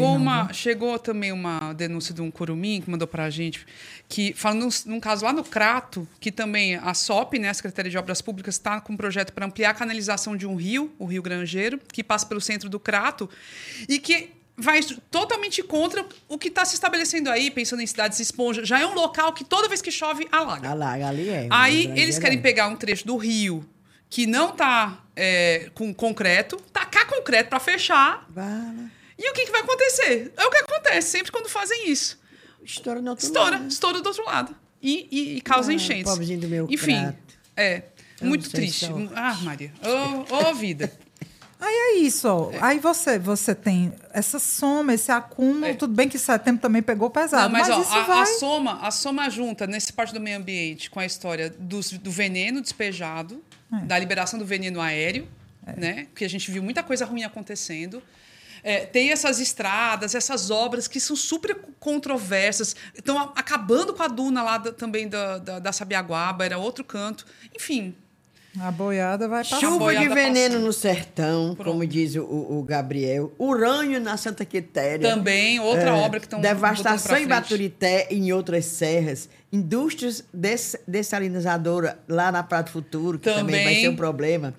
A: Chegou também uma denúncia de um curumim que mandou para a gente, que falando num caso lá no Crato, que também a SOP, né, a Secretaria de Obras Públicas, está com um projeto para ampliar a canalização de um rio, o Rio Grangeiro, que passa pelo centro do Crato, e que vai totalmente contra o que está se estabelecendo aí, pensando em cidades esponja. Já é um local que toda vez que chove, alaga.
C: Alaga, ali é.
A: Aí eles querem pegar um trecho do rio que não está com concreto, tacar concreto para fechar. E o que vai acontecer? É o que acontece sempre quando fazem isso.
C: Estoura do outro lado.
A: Estoura do outro lado. E causa enchentes.
C: Pobrezinho do meu
A: Enfim,
C: Crato.
A: Muito triste. Maria. Vida.
B: Aí é isso, ó. Aí você tem essa soma, esse acúmulo. Tudo bem que setembro também pegou pesado.
A: Não, mas
B: isso vai...
A: a soma junta nesse parte do meio ambiente com a história do veneno despejado, da liberação do veneno aéreo, né? Porque a gente viu muita coisa ruim acontecendo. Tem essas estradas, essas obras que são super controversas. Estão acabando com a duna lá também da Sabiaguaba, era outro canto. Enfim.
B: A boiada vai passar.
C: Chuva de veneno no sertão, como diz o Gabriel. Urânio na Santa Quitéria.
A: Também, outra obra que estão
C: devastação em Baturité e em outras serras. Indústrias dessalinizadoras lá na Prato Futuro, que também vai ser um problema.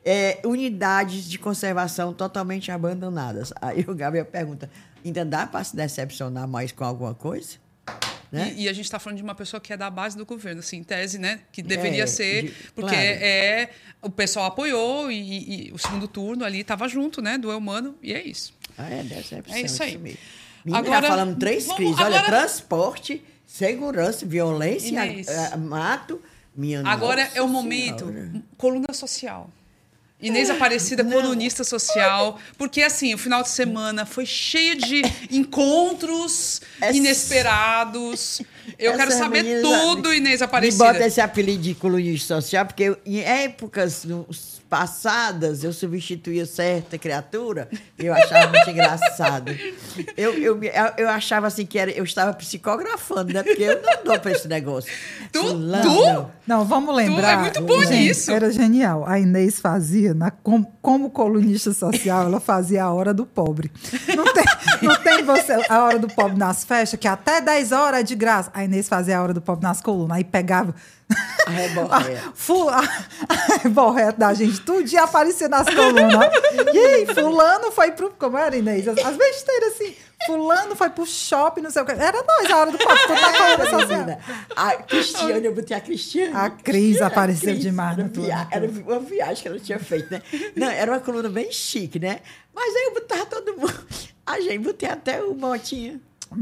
C: Unidades de conservação totalmente abandonadas. Aí o Gabriel pergunta, ainda dá para se decepcionar mais com alguma coisa? né?
A: E a gente está falando de uma pessoa que é da base do governo, assim, em tese, né? Que deveria ser, porque claro. O pessoal apoiou e o segundo turno ali estava junto, né? Do Eumano, e é isso.
C: É
A: isso aí.
C: Menina, agora, falamos 3 crises. Olha, transporte, segurança, violência, mato.
A: Agora é o momento, coluna social. Inês Aparecida, colunista social. Porque, assim, o final de semana foi cheio de encontros inesperados. Eu quero saber tudo, Inês Aparecida.
C: Me bota esse apelido de colunista social, porque em épocas passadas eu substituía certa criatura e eu achava muito engraçado. Eu achava assim que eu estava psicografando, né? Porque eu não dou para esse negócio.
A: Tu?
B: Não, vamos lembrar.
A: Tu é muito bom nisso.
B: Era genial. A Inês fazia, como colunista social, ela fazia a hora do pobre. Não tem você a hora do pobre nas festas, que até 10 horas é de graça. A Inês fazia a hora do pobre nas colunas. Aí pegava
C: a
B: reborreta da gente, tudo dia aparecia nas colunas. E aí, fulano foi pro... Como era, Inês? As besteiras assim. Fulano foi pro shopping, não sei o que. Era nós, a hora do pobre, tudo na coluna social.
C: A Cristiane, eu botei a Cristiane.
B: A Cris apareceu demais.
C: Era uma viagem que ela tinha feito, né? Não, era uma coluna bem chique, né? Mas aí eu botava todo mundo. A gente botei até o Motinha.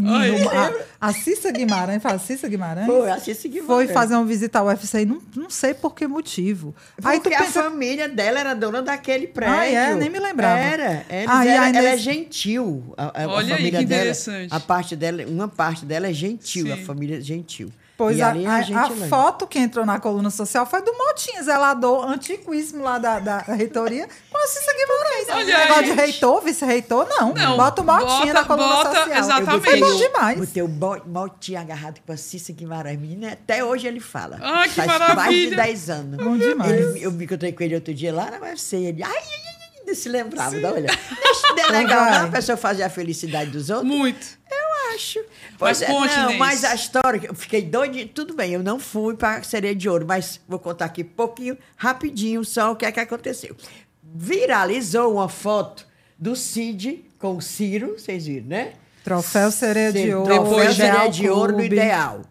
B: A Cissa Guimarães,
C: Foi, a Cissa Guimarães.
B: Foi fazer uma visita ao UFC e não sei por que motivo.
C: Porque a família dela era dona daquele prédio.
B: Nem me lembrava.
C: Ela é gentil.
A: Olha aí, que interessante.
C: Uma parte dela é gentil, sim. A família é gentil.
B: Pois a foto que entrou na coluna social foi do Motinha, zelador antiquíssimo lá da reitoria, com a Cissa Guimarães.
A: Olha aí.
B: Negócio de reitor, vice-reitor, não. Bota o Motinha na coluna social.
A: Exatamente.
B: Foi bom demais.
C: Botei o Motinha agarrado com a Cissa Guimarães. Menina, até hoje ele fala.
A: Que
C: faz
A: maravilha.
C: Mais de 10 anos.
B: Bom demais.
C: Eu me encontrei com ele outro dia lá na UFC. Ele, se lembrava, dá uma olhada. Não é legal, não, a pessoa fazer a felicidade dos outros?
A: Muito.
C: Eu acho.
A: Mas
C: mas a história, eu fiquei doida, tudo bem, eu não fui para Sereia de Ouro, mas vou contar aqui pouquinho, rapidinho, só o que é que aconteceu. Viralizou uma foto do Cid com o Ciro, vocês viram, né?
B: Troféu Sereia de Ouro.
C: Troféu Sereia de Ouro no Ideal.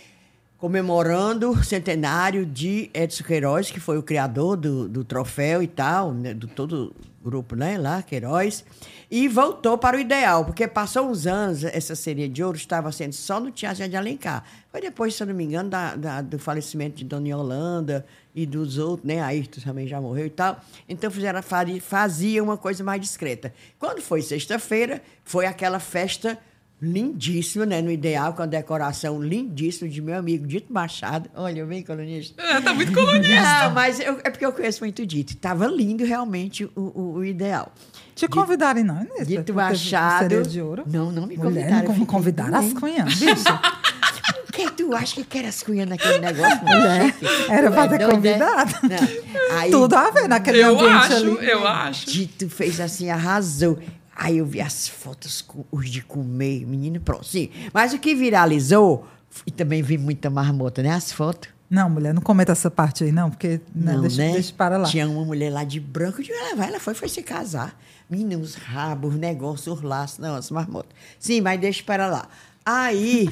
C: Comemorando o centenário de Edson Queiroz, que foi o criador do troféu e tal, né, do todo o grupo, né, lá, Queiroz, e voltou para o Ideal, porque passou uns anos, essa Sereia de Ouro estava sendo só no Teatro de Alencar. Foi depois, se eu não me engano, do falecimento de Dona Yolanda e dos outros, né, Ayrton também já morreu e tal. Então, fazia uma coisa mais discreta. Quando foi sexta-feira, foi aquela festa lindíssimo, né? No Ideal, com a decoração lindíssima de meu amigo Dito Machado. Olha, eu venho colunista.
A: Tá muito colunista.
C: Mas é porque eu conheço muito Dito. Estava lindo, realmente, o Ideal.
B: Te convidaram, não, Inês?
C: Dito Machado.
B: De Ouro?
C: Não me
B: convidaram. Não convidaram as cunhas, bicho.
C: O que tu acha que era as cunhas naquele negócio?
B: Era para ter convidado.
C: Aí,
B: tudo a ver naquele ambiente ali.
A: Eu acho.
C: Dito fez assim, arrasou. Aí eu vi as fotos os de comer, menino, pronto, sim. Mas o que viralizou, e também vi muita marmota, né? As fotos.
B: Não, mulher, não comenta essa parte aí, não, porque deixa para lá.
C: Tinha uma mulher lá de branco, ela foi se casar. Menina, os rabos, os negócios, os laços, não, as marmotas. Sim, mas deixa para lá. Aí,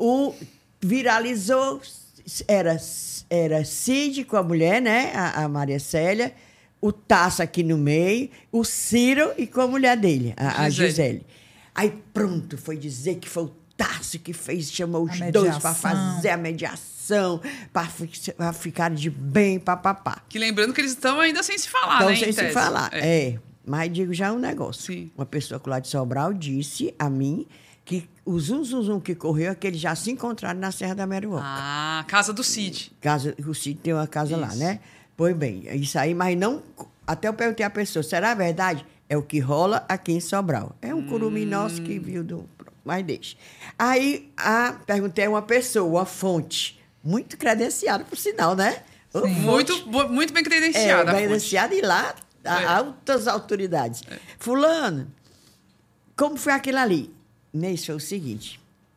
C: viralizou, era Cid com a mulher, né? A Maria Célia, o Tasso aqui no meio, o Ciro e com a mulher dele, a Gisele. Aí pronto, foi dizer que foi o Tasso que chamou os dois para fazer a mediação, para ficar de bem, papapá.
A: Que lembrando que eles estão ainda sem se falar, né?
C: Sem se falar, Mas digo já um negócio. Sim. Uma pessoa lá de Sobral disse a mim que o zum que correu é que eles já se encontraram na Serra da Meruoca.
A: Casa do Cid.
C: O Cid tem uma casa lá, né? Pois bem, isso aí, mas não... Até eu perguntei à pessoa, será verdade? É o que rola aqui em Sobral. É um curumim nosso que viu mas deixa. Aí, perguntei a uma pessoa, uma fonte, muito credenciada, por sinal, né?
A: Muito bem credenciada.
C: Bem credenciada e lá, altas autoridades. Fulano, como foi aquilo ali? Nesse foi o seguinte,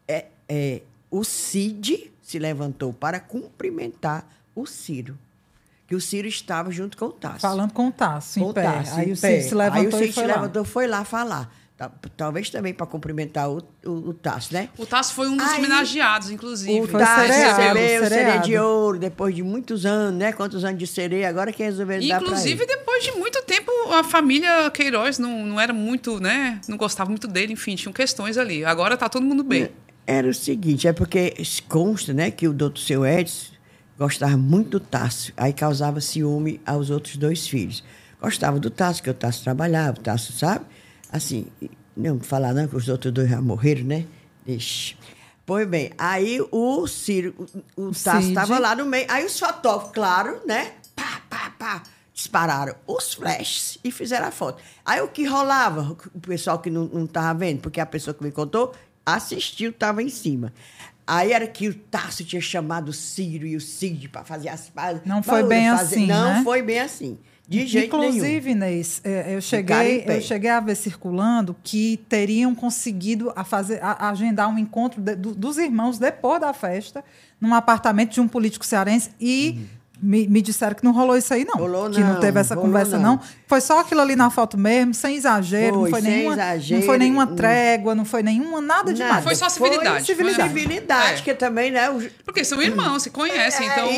C: o Cid se levantou para cumprimentar o Ciro. Que o Ciro estava junto com o Tasso.
B: Falando com o Tasso, em pé.
C: Aí o Cid se levantou e foi lá falar. talvez também para cumprimentar o Tasso, né?
A: O Tasso foi um dos homenageados, inclusive.
C: O Tasso recebeu o Sereia de Ouro depois de muitos anos, né? Quantos anos de Sereia, agora quem resolveu dar para ele?
A: Inclusive, depois de muito tempo, a família Queiroz não era muito, né? Não gostava muito dele, enfim, tinham questões ali. Agora tá todo mundo bem.
C: Era o seguinte, porque consta, né, que o doutor Seu Edson gostava muito do Tasso, aí causava ciúme aos outros 2 filhos. Gostava do Tasso, que o Tasso trabalhava, o Tasso, sabe? Assim, não vou falar não, que os outros 2 já morreram, né? Deixa. Pois bem, aí o Ciro, o Tasso estava lá no meio, aí os fotógrafos, claro, né? Pá, dispararam os flashes e fizeram a foto. Aí o que rolava, o pessoal que não estava vendo, porque a pessoa que me contou assistiu, estava em cima. Aí era que o Tasso tinha chamado o Ciro e o Cid para fazer as pazes.
B: Não foi bem assim,
C: Não foi bem assim. De jeito nenhum.
B: Inclusive, Inês, eu cheguei a ver circulando que teriam conseguido agendar um encontro dos irmãos depois da festa, num apartamento de um político cearense e me disseram que não rolou isso aí, não. Que não teve essa conversa, não. Foi só aquilo ali na foto mesmo, sem exagero. Não foi nenhuma trégua, não foi nada demais.
A: Foi só civilidade.
C: Civilidade, que também, né?
A: Porque são irmãos, se conhecem, então...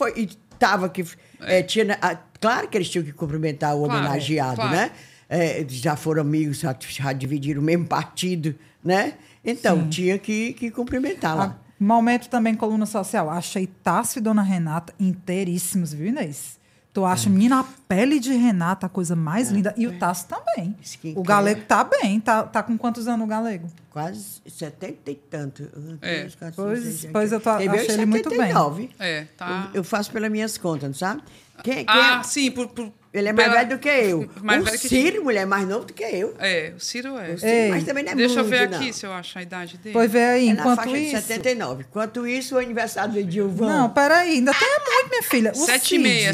C: Claro que eles tinham que cumprimentar o homenageado, né? Já foram amigos, já dividiram o mesmo partido, né? Então, tinha que cumprimentar lá.
B: Momento também, coluna social. Achei Tasso e Dona Renata inteiríssimos, viu, Inês? Tu acha, menina, a pele de Renata a coisa mais linda. E o Tasso também. O Galego tá bem. Tá com quantos anos o Galego?
C: Quase 70 e tanto.
B: Pois eu achei ele muito bem.
C: Tá. Eu faço pelas minhas contas, não sabe?
A: Sim,
C: ele é mais velho do que eu. O Ciro, mulher, é mais novo do que eu.
A: O Ciro é.
C: Mas também não é
A: Deixa
C: muito,
A: eu ver aqui se eu acho a idade dele.
B: Pois vê aí, enquanto
C: na faixa
B: isso...
C: de 79. Enquanto isso, o aniversário do Edilvão...
B: Não, peraí, ainda tem muito, minha filha.
A: 7,6.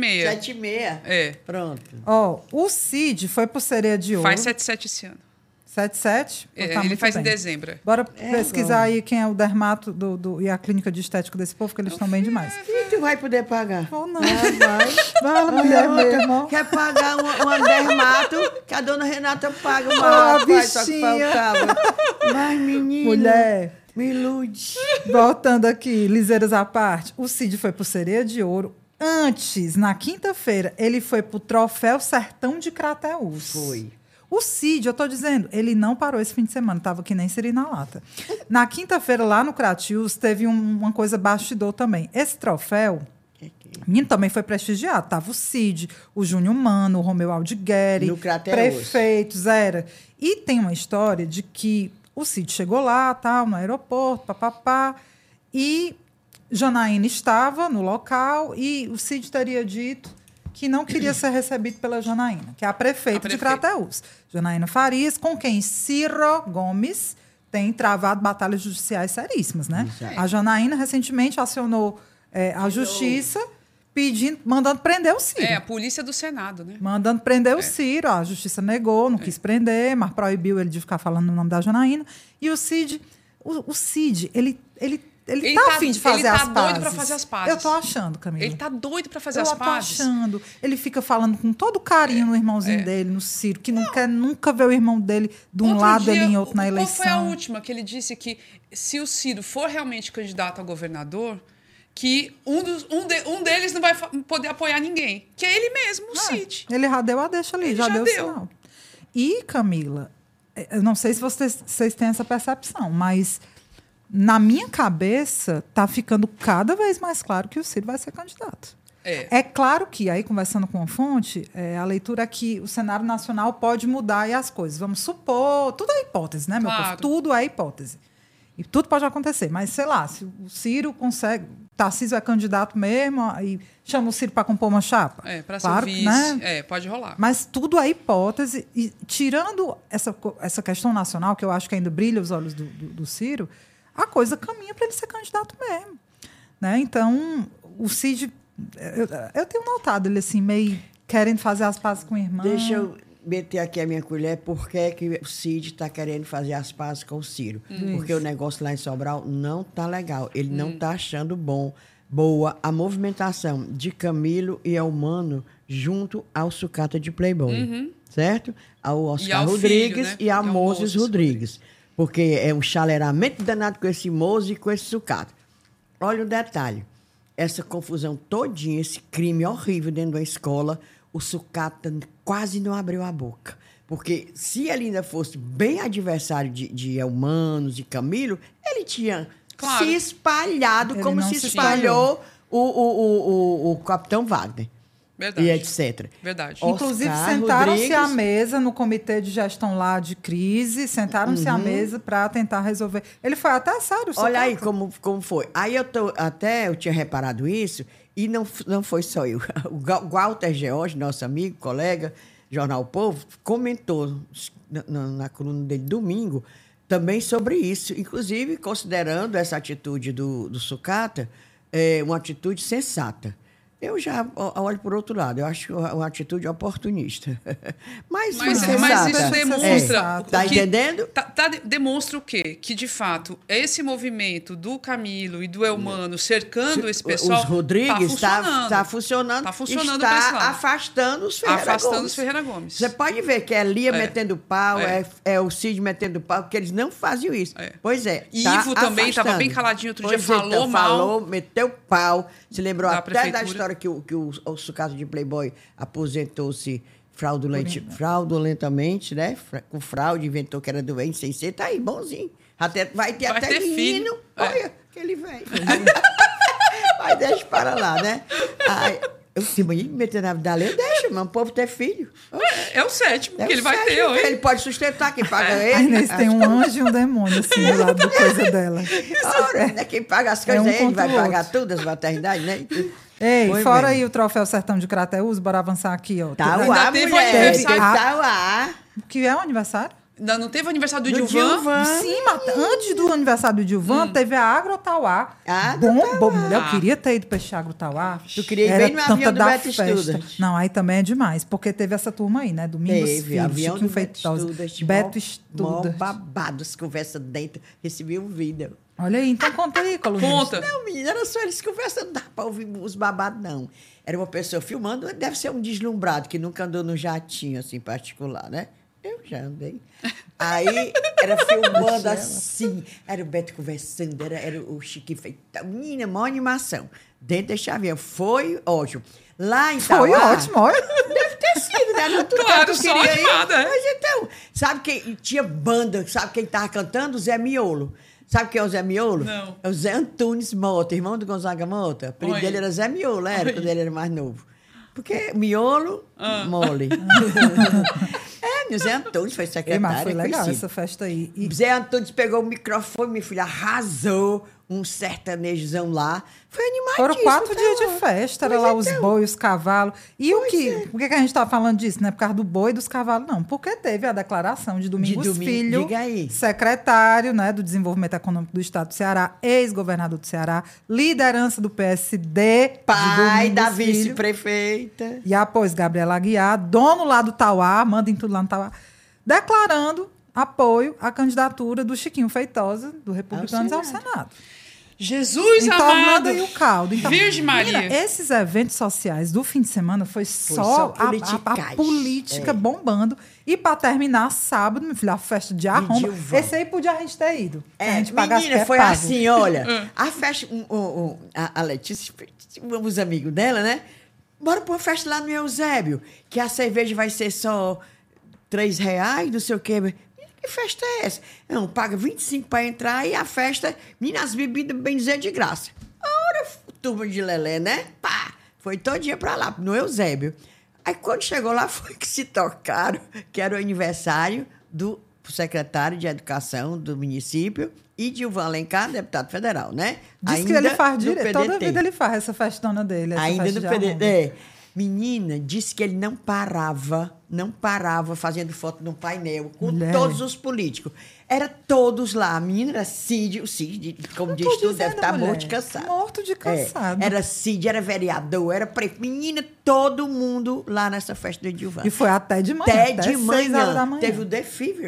C: 7,6? Pronto.
B: O Cid foi pro Sereia de Ouro.
A: Faz 77 esse ano.
B: 77?
A: Ele faz em dezembro.
B: Bora pesquisar aí quem é o dermato e a clínica de estética desse povo, que eles estão bem demais.
C: E tu vai poder pagar?
B: Ou não. Vai, mulher mesmo.
C: Quer pagar uma dermato que a dona Renata paga uma
B: rapaz, só que faltava.
C: Mas, menina...
B: Mulher...
C: Me ilude.
B: Voltando aqui, liseiras à parte, o Cid foi pro Sereia de Ouro. Antes, na quinta-feira, ele foi pro Troféu Sertão de Crateús.
C: Foi.
B: O Cid, eu tô dizendo, ele não parou esse fim de semana, tava que nem Siri na lata. Na quinta-feira, lá no Crateús, teve uma coisa bastidor também. Esse troféu, menino, também foi prestigiado. Tava o Cid, o Júnior Mano, o Romeu Aldigueri, prefeitos, era. E tem uma história de que o Cid chegou lá, tal, no aeroporto, papapá, e Janaína estava no local e o Cid teria dito que não queria ser recebido pela Janaína, que é a prefeita de Crateús. Janaína Farias, com quem Ciro Gomes tem travado batalhas judiciais seríssimas, né? A Janaína recentemente acionou a justiça mandando prender o Ciro.
A: A polícia do Senado, né?
B: Mandando prender o Ciro. A justiça negou, não quis prender, mas proibiu ele de ficar falando o nome da Janaína. E o Cid, ele tá afim de fazer as pazes. Ele tá doido
A: pra fazer as pazes.
B: Eu tô achando, Camila.
A: Ele tá doido pra fazer as pazes.
B: Eu tô achando. Ele fica falando com todo carinho no irmãozinho dele, no Ciro, que não quer nunca ver o irmão dele de um lado e em outro na eleição.
A: Qual foi a última? Que ele disse que se o Ciro for realmente candidato a governador, que um deles não vai poder apoiar ninguém. Que é ele mesmo, o Cid.
B: Ele já deu a deixa ali, já deu o sinal. E, Camila, eu não sei se vocês têm essa percepção, mas... Na minha cabeça, está ficando cada vez mais claro que o Ciro vai ser candidato. É claro que, aí conversando com a fonte, a leitura é que o cenário nacional pode mudar e as coisas. Vamos supor, tudo é hipótese, né, meu povo? Tudo é hipótese. E tudo pode acontecer. Mas, sei lá, se o Ciro consegue... Tarcísio é candidato mesmo e chama o Ciro para compor uma chapa.
A: Para ser vice. Né? Pode rolar.
B: Mas tudo é hipótese. E tirando essa questão nacional, que eu acho que ainda brilha os olhos do Ciro... a coisa caminha para ele ser candidato mesmo. Né? Então, o Cid... Eu tenho notado ele assim, meio querendo fazer as pazes com o irmão.
C: Deixa eu meter aqui a minha colher. Por que o Cid está querendo fazer as pazes com o Ciro? Porque o negócio lá em Sobral não está legal. Ele não está achando bom boa a movimentação de Camilo e Elmano junto ao sucata de Playboy, certo? Ao Oscar Rodrigues, filho, né? E a Moses Rodrigues. Porque é um chaleiramento danado com esse Moses e com esse sucata. Olha o detalhe. Essa confusão todinha, esse crime horrível dentro da escola, o sucata quase não abriu a boca. Porque se ele ainda fosse bem adversário de Elmanos, de Camilo, ele tinha se espalhado como se espalhou o Capitão Wagner.
A: Verdade.
C: E etc.
A: Verdade.
B: Inclusive, sentaram-se à mesa no comitê de gestão lá de crise, sentaram-se à mesa para tentar resolver. Ele foi até sério.
C: Olha aí como foi. Aí eu tinha reparado isso, e não foi só eu. O Walter George, nosso amigo, colega, Jornal o Povo, comentou na coluna dele domingo também sobre isso, inclusive considerando essa atitude do sucata uma atitude sensata. Eu já olho por outro lado, eu acho uma atitude oportunista. Mas
A: isso demonstra...
C: Está entendendo?
A: Demonstra o quê? Que, de fato, esse movimento do Camilo e do Elmano cercando esse pessoal...
C: Os Rodrigues está funcionando.
A: Está funcionando
C: para
A: esse lado.
C: Afastando os Ferreira Gomes. Você pode ver que é Lia metendo pau, é o Cid metendo pau, porque eles não faziam isso. Pois é.
A: E Ivo também estava bem caladinho outro dia, falou mal.
C: Falou, meteu pau, se lembrou até da história que o sucata de Playboy aposentou-se fraudulentamente, né? Com fraude, inventou que era doente, sem ser, tá aí, bonzinho. Vai ter até menino. Olha, aquele velho. Mas deixa para lá, né? Aí, eu disse, mas meter na vida dele, deixa, mas o povo ter filho.
A: É o sétimo que ele vai ter hoje.
C: Ele pode sustentar, quem paga ele.
B: A Inês tem um anjo e um demônio, assim, do lado da coisa dela.
C: Ora, quem paga as coisas ele vai pagar tudo, as maternidades, né?
B: Ei, foi fora bem. Aí o troféu Sertão de Crateús, bora avançar aqui, ó.
C: Tauá, mulher, Tauá.
B: Que é o aniversário?
A: Não teve o aniversário do Dilvan?
B: Sim, mas antes do aniversário do Dilvan, teve a Agrotauá. Bom, mulher, eu queria ter ido para esse Agrotauá.
C: Tu queria ir bem no avião do Beto Studart.
B: Não, aí também é demais, porque teve essa turma aí, né? Domingos
C: Filho, avião do
B: Feitosa.
C: Beto Studart. Babado, as conversas dentro. Recebi um vídeo.
B: Olha aí, então conta aí, colunista.
A: Conta.
C: Não, menina, era só eles conversando, não dá para ouvir os babados, não. Era uma pessoa filmando, deve ser um deslumbrado, que nunca andou no jatinho, assim, particular, né? Eu já andei. Aí, era filmando assim, era o Beto conversando, era o Chiquinho feito. Menina, maior animação. Dentro desse avião. Foi ótimo. Lá em Tauá...
B: Foi ótimo, olha.
C: Deve ter sido, né? Não,
A: claro, só animada,
C: Mas então, sabe quem tinha banda, sabe quem estava cantando? O Zé Miolo. Sabe quem é o Zé Miolo?
A: Não.
C: É o Zé Antunes Mota, irmão do Gonzaga Mota. O apelido dele era Zé Miolo, quando ele era mais novo. Porque Miolo, mole. O Zé Antunes foi secretário.
B: Mas foi legal essa festa aí.
C: Zé Antunes pegou o microfone, minha filha, arrasou um sertanejozão lá. Foi animadíssimo.
B: Foram 4 dias de festa, era lá os bois, os cavalos. E por que a gente estava falando disso? Não é por causa do boi e dos cavalos, não. Porque teve a declaração de Domingos Filho, secretário, né, do Desenvolvimento Econômico do Estado do Ceará, ex-governador do Ceará, liderança do PSD.
C: Pai da vice-prefeita.
B: E após Gabriela Aguiar, dono lá do Tauá, mandem tudo lá no Tauá, declarando apoio à candidatura do Chiquinho Feitosa, do Republicanos, ao Senado.
A: Jesus amado!
B: Tornando aí o caldo. Então,
A: Virgem Maria.
B: Menina, esses eventos sociais do fim de semana foi só a política bombando. E para terminar, sábado, meu filho, a festa de arromba. Esse aí podia a gente ter ido. A gente
C: menina, foi assim, olha. A festa... a Letícia, os amigos dela, né? Bora pra uma festa lá no Eusébio, que a cerveja vai ser só R$3, não sei o quê. Que festa é essa? Não, paga 25 para entrar e a festa, as bebidas, bem dizer, de graça. Ora, turma de lelé, né? Pá, foi todinha para lá, no Eusébio. Aí, quando chegou lá, foi que se tocaram, que era o aniversário do secretário de Educação do município e de Dilvan Alencar, deputado federal, né?
B: Diz que ele faz direito, toda vida ele faz essa festona dele.
C: Ainda no PDT. Menina, disse que ele não parava fazendo foto no painel com todos os políticos. Era todos lá. A menina era Cid, o Cid, como diz tu, deve estar morto de cansado.
B: Morto de cansado.
C: Era Cid, era vereador, era prefeito. Menina, todo mundo lá nessa festa do Dilvan.
B: E foi até de manhã.
C: Até de manhã. Teve o The Fevers,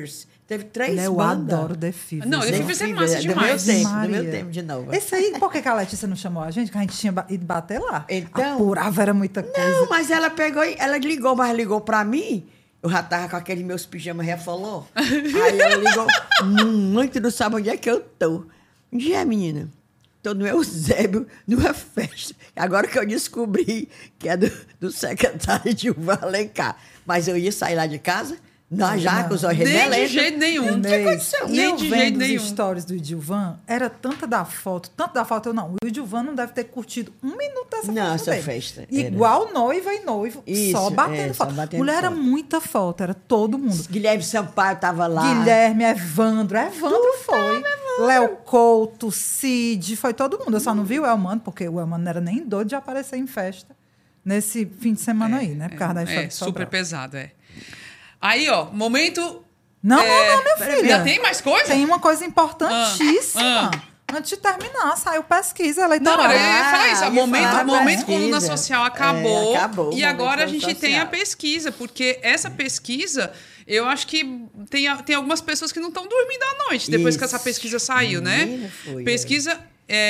C: Teve 3
B: Eu
C: bandas.
B: adoro The Fevers.
A: Não, The Fevers é massa
C: Do
A: demais.
C: meu tempo de novo.
B: Esse aí, por que a Letícia não chamou a gente? Que a gente tinha ido bater lá.
C: Então,
B: apurava, era muita coisa.
C: Não, mas ela pegou, ela ligou pra mim. Eu já tava com aqueles meus pijamas refalou. Aí ela ligou, muito não sabe onde é que eu tô. Um dia, menina, tô no Eusébio, numa festa. Agora que eu descobri que é do secretário de Alencar. Mas eu ia sair lá de casa, já com os olhos rebelentes.
A: Nem de jeito nenhum.
C: O que aconteceu?
B: E eu
A: de
B: vendo
A: jeito
B: os
A: nenhum.
B: stories do Edilvan, era tanta da foto, eu não. O Edilvan não deve ter curtido 1 minuto dessa
C: Não,
B: foto
C: essa
B: dele.
C: festa.
B: Igual noiva e noivo,
C: Isso,
B: só batendo
C: só
B: foto.
C: batendo
B: Mulher era
C: foto.
B: muita foto, era todo mundo.
C: Guilherme Sampaio tava lá.
B: Guilherme, Evandro foi. Léo Couto, Cid, foi todo mundo. Eu só não vi o Elmano, porque o Elmano não era nem doido de aparecer em festa nesse fim de semana aí, né? Por causa da história de
A: super
B: Sobral.
A: pesado, Aí, ó, momento...
B: Não, minha filha.
A: Já tem mais coisa?
B: Tem uma coisa importantíssima. Antes de terminar, saiu pesquisa eleitoral.
A: Não, eu ia falar isso. O momento
C: pesquisa.
A: coluna social acabou.
C: Acabou o
A: E
C: momento
A: agora a
C: coluna
A: gente tem a
C: social.
A: pesquisa, porque essa pesquisa, eu acho que tem algumas pessoas que não estão dormindo à noite depois que essa pesquisa saiu,
C: Menina,
A: né?
C: foi,
A: Pesquisa.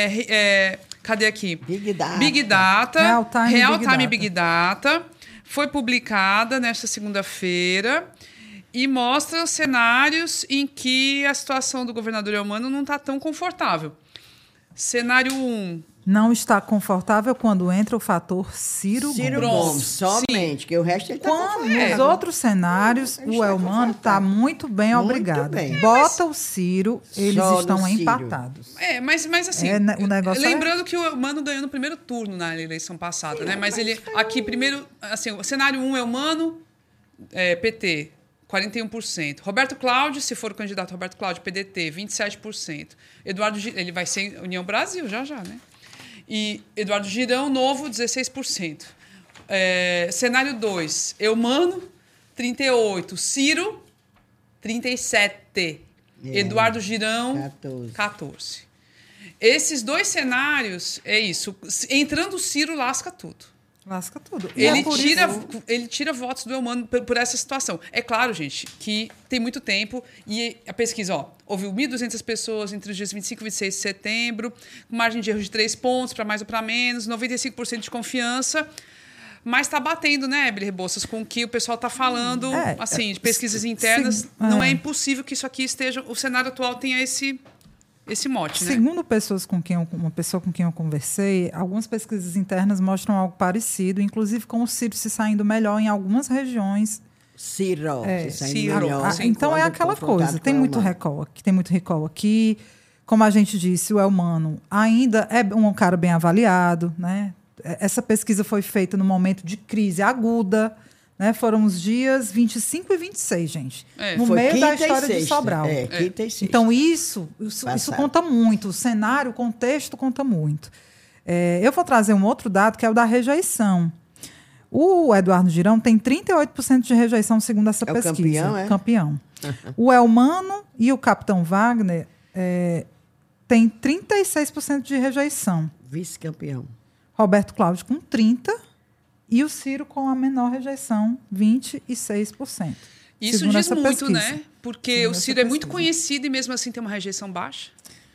A: Cadê aqui?
C: Big Data.
A: Big Data.
B: Real Time
A: Big Data. Foi publicada nesta segunda-feira. E mostra cenários em que a situação do governador Eumano não está tão confortável. Cenário 1.
B: Não está confortável quando entra o fator Ciro
C: Ciro
B: Gomes.
C: Gomes, somente, que o resto ele tá
B: Nos
C: confortável.
B: outros cenários, o Elmano está muito bem,
C: Muito
B: obrigado.
C: bem.
B: Bota o Ciro, eles
C: Só
B: estão
C: no Ciro.
B: empatados.
A: Mas assim,
B: O negócio
A: lembrando que o Eumano ganhou no primeiro turno na eleição passada, né? Mas ele, aqui, primeiro, assim, o cenário 1 é Eumano, PT, 41%. Roberto Cláudio, se for o candidato Roberto Cláudio, PDT, 27%. Eduardo Girão, ele vai ser União Brasil, já, né? E Eduardo Girão, Novo, 16%. Cenário 2, Eumano, 38%. Ciro, 37%. Eduardo Girão, 14%. Esses dois cenários, é isso. Entrando o Ciro, lasca tudo.
B: Lasca tudo.
A: Ele tira votos do Eumano por essa situação. É claro, gente, que tem muito tempo e a pesquisa, ouviu 1.200 pessoas entre os dias 25 e 26 de setembro, com margem de erro de 3 pontos, para mais ou para menos, 95% de confiança. Mas está batendo, né, Ebele Rebouças, com o que o pessoal está falando, assim, de pesquisas internas. Não é impossível que isso aqui esteja... O cenário atual tenha esse mote, né?
B: Segundo uma pessoa com quem eu conversei, algumas pesquisas internas mostram algo parecido, inclusive com o Ciro se saindo melhor em algumas regiões.
C: Ciro.
B: Então é aquela coisa, tem muito recall aqui. Como a gente disse, o Elmano ainda é um cara bem avaliado, né? Essa pesquisa foi feita no momento de crise aguda, né? Foram os dias 25 e 26, gente. No meio da história de Sobral.
C: Quinta e sexta.
B: Então, isso conta muito. O cenário, o contexto conta muito. Eu vou trazer um outro dado, que é o da rejeição. O Eduardo Girão tem 38% de rejeição, segundo essa pesquisa.
C: Campeão.
B: O Elmano e o Capitão Wagner têm 36% de rejeição.
C: Vice-campeão.
B: Roberto Cláudio com 30%. E o Ciro com a menor rejeição, 26%.
A: Isso diz muito, né? Porque o Ciro é muito conhecido e mesmo assim tem uma rejeição baixa.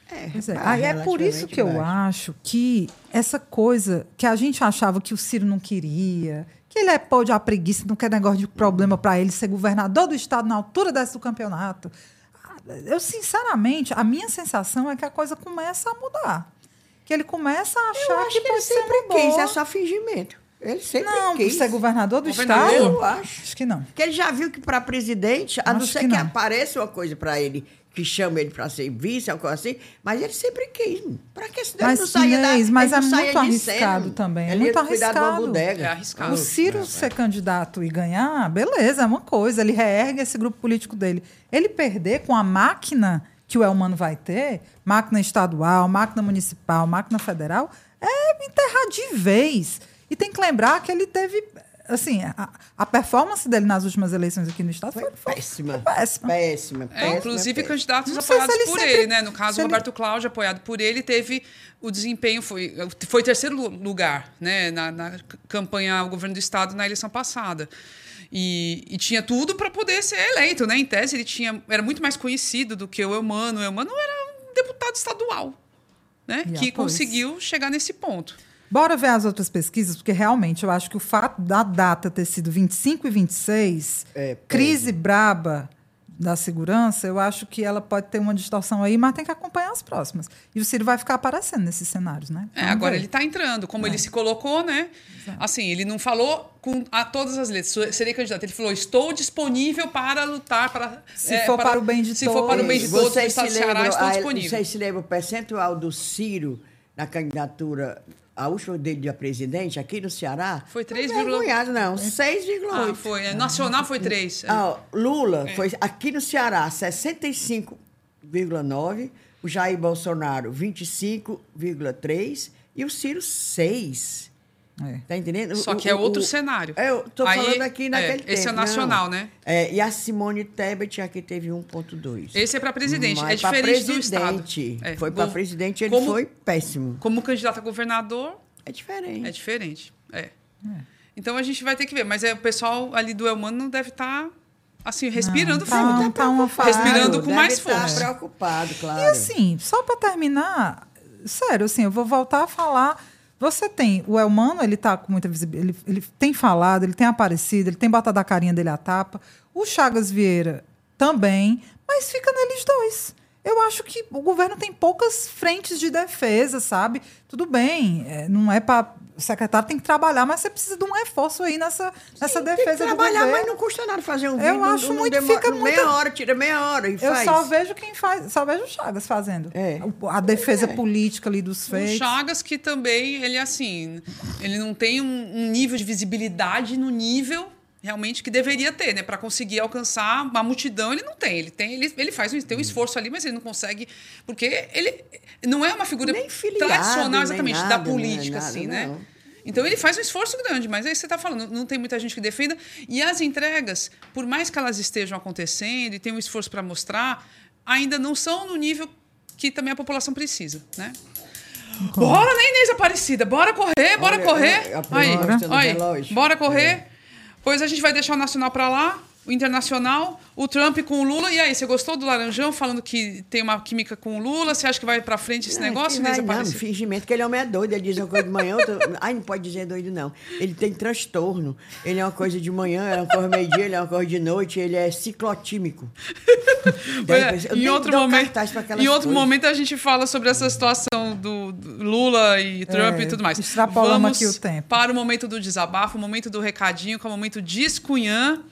B: É por isso que eu acho que essa coisa que a gente achava que o Ciro não queria, que ele é pô de a preguiça, não quer negócio de problema para ele ser governador do estado na altura desse do campeonato. Eu, sinceramente, a minha sensação é que a coisa começa a mudar. Que ele começa a achar que pode ser uma boa.
C: Isso é só fingimento. Ele sempre quis.
B: Ser governador do estado?
C: Eu acho.
B: Acho que não.
C: Porque ele já viu que para presidente, a não ser que apareça uma coisa para ele, que chama ele para ser vice, alguma coisa assim, mas ele sempre quis. Para que se ele não saia
B: mas é muito arriscado também. É muito arriscado.
A: É arriscado.
B: O Ciro ser candidato e ganhar, beleza, é uma coisa. Ele reergue esse grupo político dele. Ele perder com a máquina que o Elmano vai ter, máquina estadual, máquina municipal, máquina federal, é enterrar de vez. E tem que lembrar que ele teve assim, a performance dele nas últimas eleições aqui no estado foi
C: péssima.
B: Péssima.
A: Inclusive, candidatos apoiados por ele, né? No caso, o Roberto Cláudio, apoiado por ele, teve o desempenho, foi terceiro lugar, né? Na campanha ao governo do estado na eleição passada. E tinha tudo para poder ser eleito, né? Em tese, ele era muito mais conhecido do que o Eumano. O Eumano era um deputado estadual, né? Que conseguiu chegar nesse ponto.
B: Bora ver as outras pesquisas, porque realmente eu acho que o fato da data ter sido 25 e 26, crise braba da segurança, eu acho que ela pode ter uma distorção aí, mas tem que acompanhar as próximas. E o Ciro vai ficar aparecendo nesses cenários, né?
A: Agora ele está entrando, como ele se colocou, né? Exato. Assim, ele não falou a todas as letras, serei candidato. Ele falou, estou disponível para lutar,
B: se for para o bem de todos.
A: Se for para o bem de todos, o estado do Ceará, estou disponível.
C: Vocês se lembram o percentual do Ciro na candidatura, a última dele de presidente, aqui no Ceará?
A: Foi 3,8.
C: Não, 6,8.
A: Foi. Nacional foi 3.
C: Lula foi aqui no Ceará 65,9, o Jair Bolsonaro 25,3 e o Ciro 6. Tá entendendo?
A: Só que é outro cenário.
C: Eu tô falando aqui naquele tempo.
A: Esse é nacional, né?
C: E a Simone Tebet aqui teve 1,2.
A: Esse é para presidente. Mas é diferente do estado.
C: Foi para presidente, ele foi péssimo.
A: Como candidato a governador...
C: É diferente.
A: É diferente. Então a gente vai ter que ver. Mas o pessoal ali do Eumano não deve estar... assim, respirando fundo. Respirando com mais força.
C: Está preocupado, claro.
B: E assim, só para terminar, sério, assim, eu vou voltar a falar. Você tem o Eumano, ele está com muita visibilidade, ele tem falado, ele tem aparecido, ele tem botado a carinha dele à tapa. O Chagas Vieira também, mas fica neles dois. Eu acho que o governo tem poucas frentes de defesa, sabe? Tudo bem, não é para... O secretário tem que trabalhar, mas você precisa de um reforço aí nessa defesa do governo. Tem que
C: trabalhar, mas não custa nada fazer um vídeo.
B: Eu acho muito... Fica
C: meia hora, tira meia hora e faz.
B: Eu só vejo quem faz, só vejo o Chagas fazendo. A defesa política ali dos feitos.
A: O Chagas que também, ele não tem um nível de visibilidade no nível... realmente que deveria ter, né? Para conseguir alcançar uma multidão, ele não tem. Ele tem um esforço ali, mas ele não consegue... Porque ele não é uma figura tradicional exatamente da política, assim, né? Então, ele faz um esforço grande, mas aí você está falando, não tem muita gente que defenda. E as entregas, por mais que elas estejam acontecendo e tem um esforço para mostrar, ainda não são no nível que também a população precisa, né? Bora, né, Inês Aparecida? Bora correr, bora correr. Bora correr. Pois a gente vai deixar o nacional para lá, o internacional, o Trump com o Lula. E aí, você gostou do Laranjão falando que tem uma química com o Lula? Você acha que vai para frente esse negócio?
C: Não, fingimento que ele é homem doido. Ele diz uma coisa de manhã, não pode dizer doido, não. Ele tem transtorno. Ele é uma coisa de manhã, ele é uma coisa meio-dia, ele é uma coisa de noite, ele é ciclotímico.
A: Em outro momento a gente fala sobre essa situação do Lula e Trump e tudo mais.
B: Extrapolamos aqui o tempo.
A: Para o momento do desabafo, o momento do recadinho, que é o momento de Escunhã.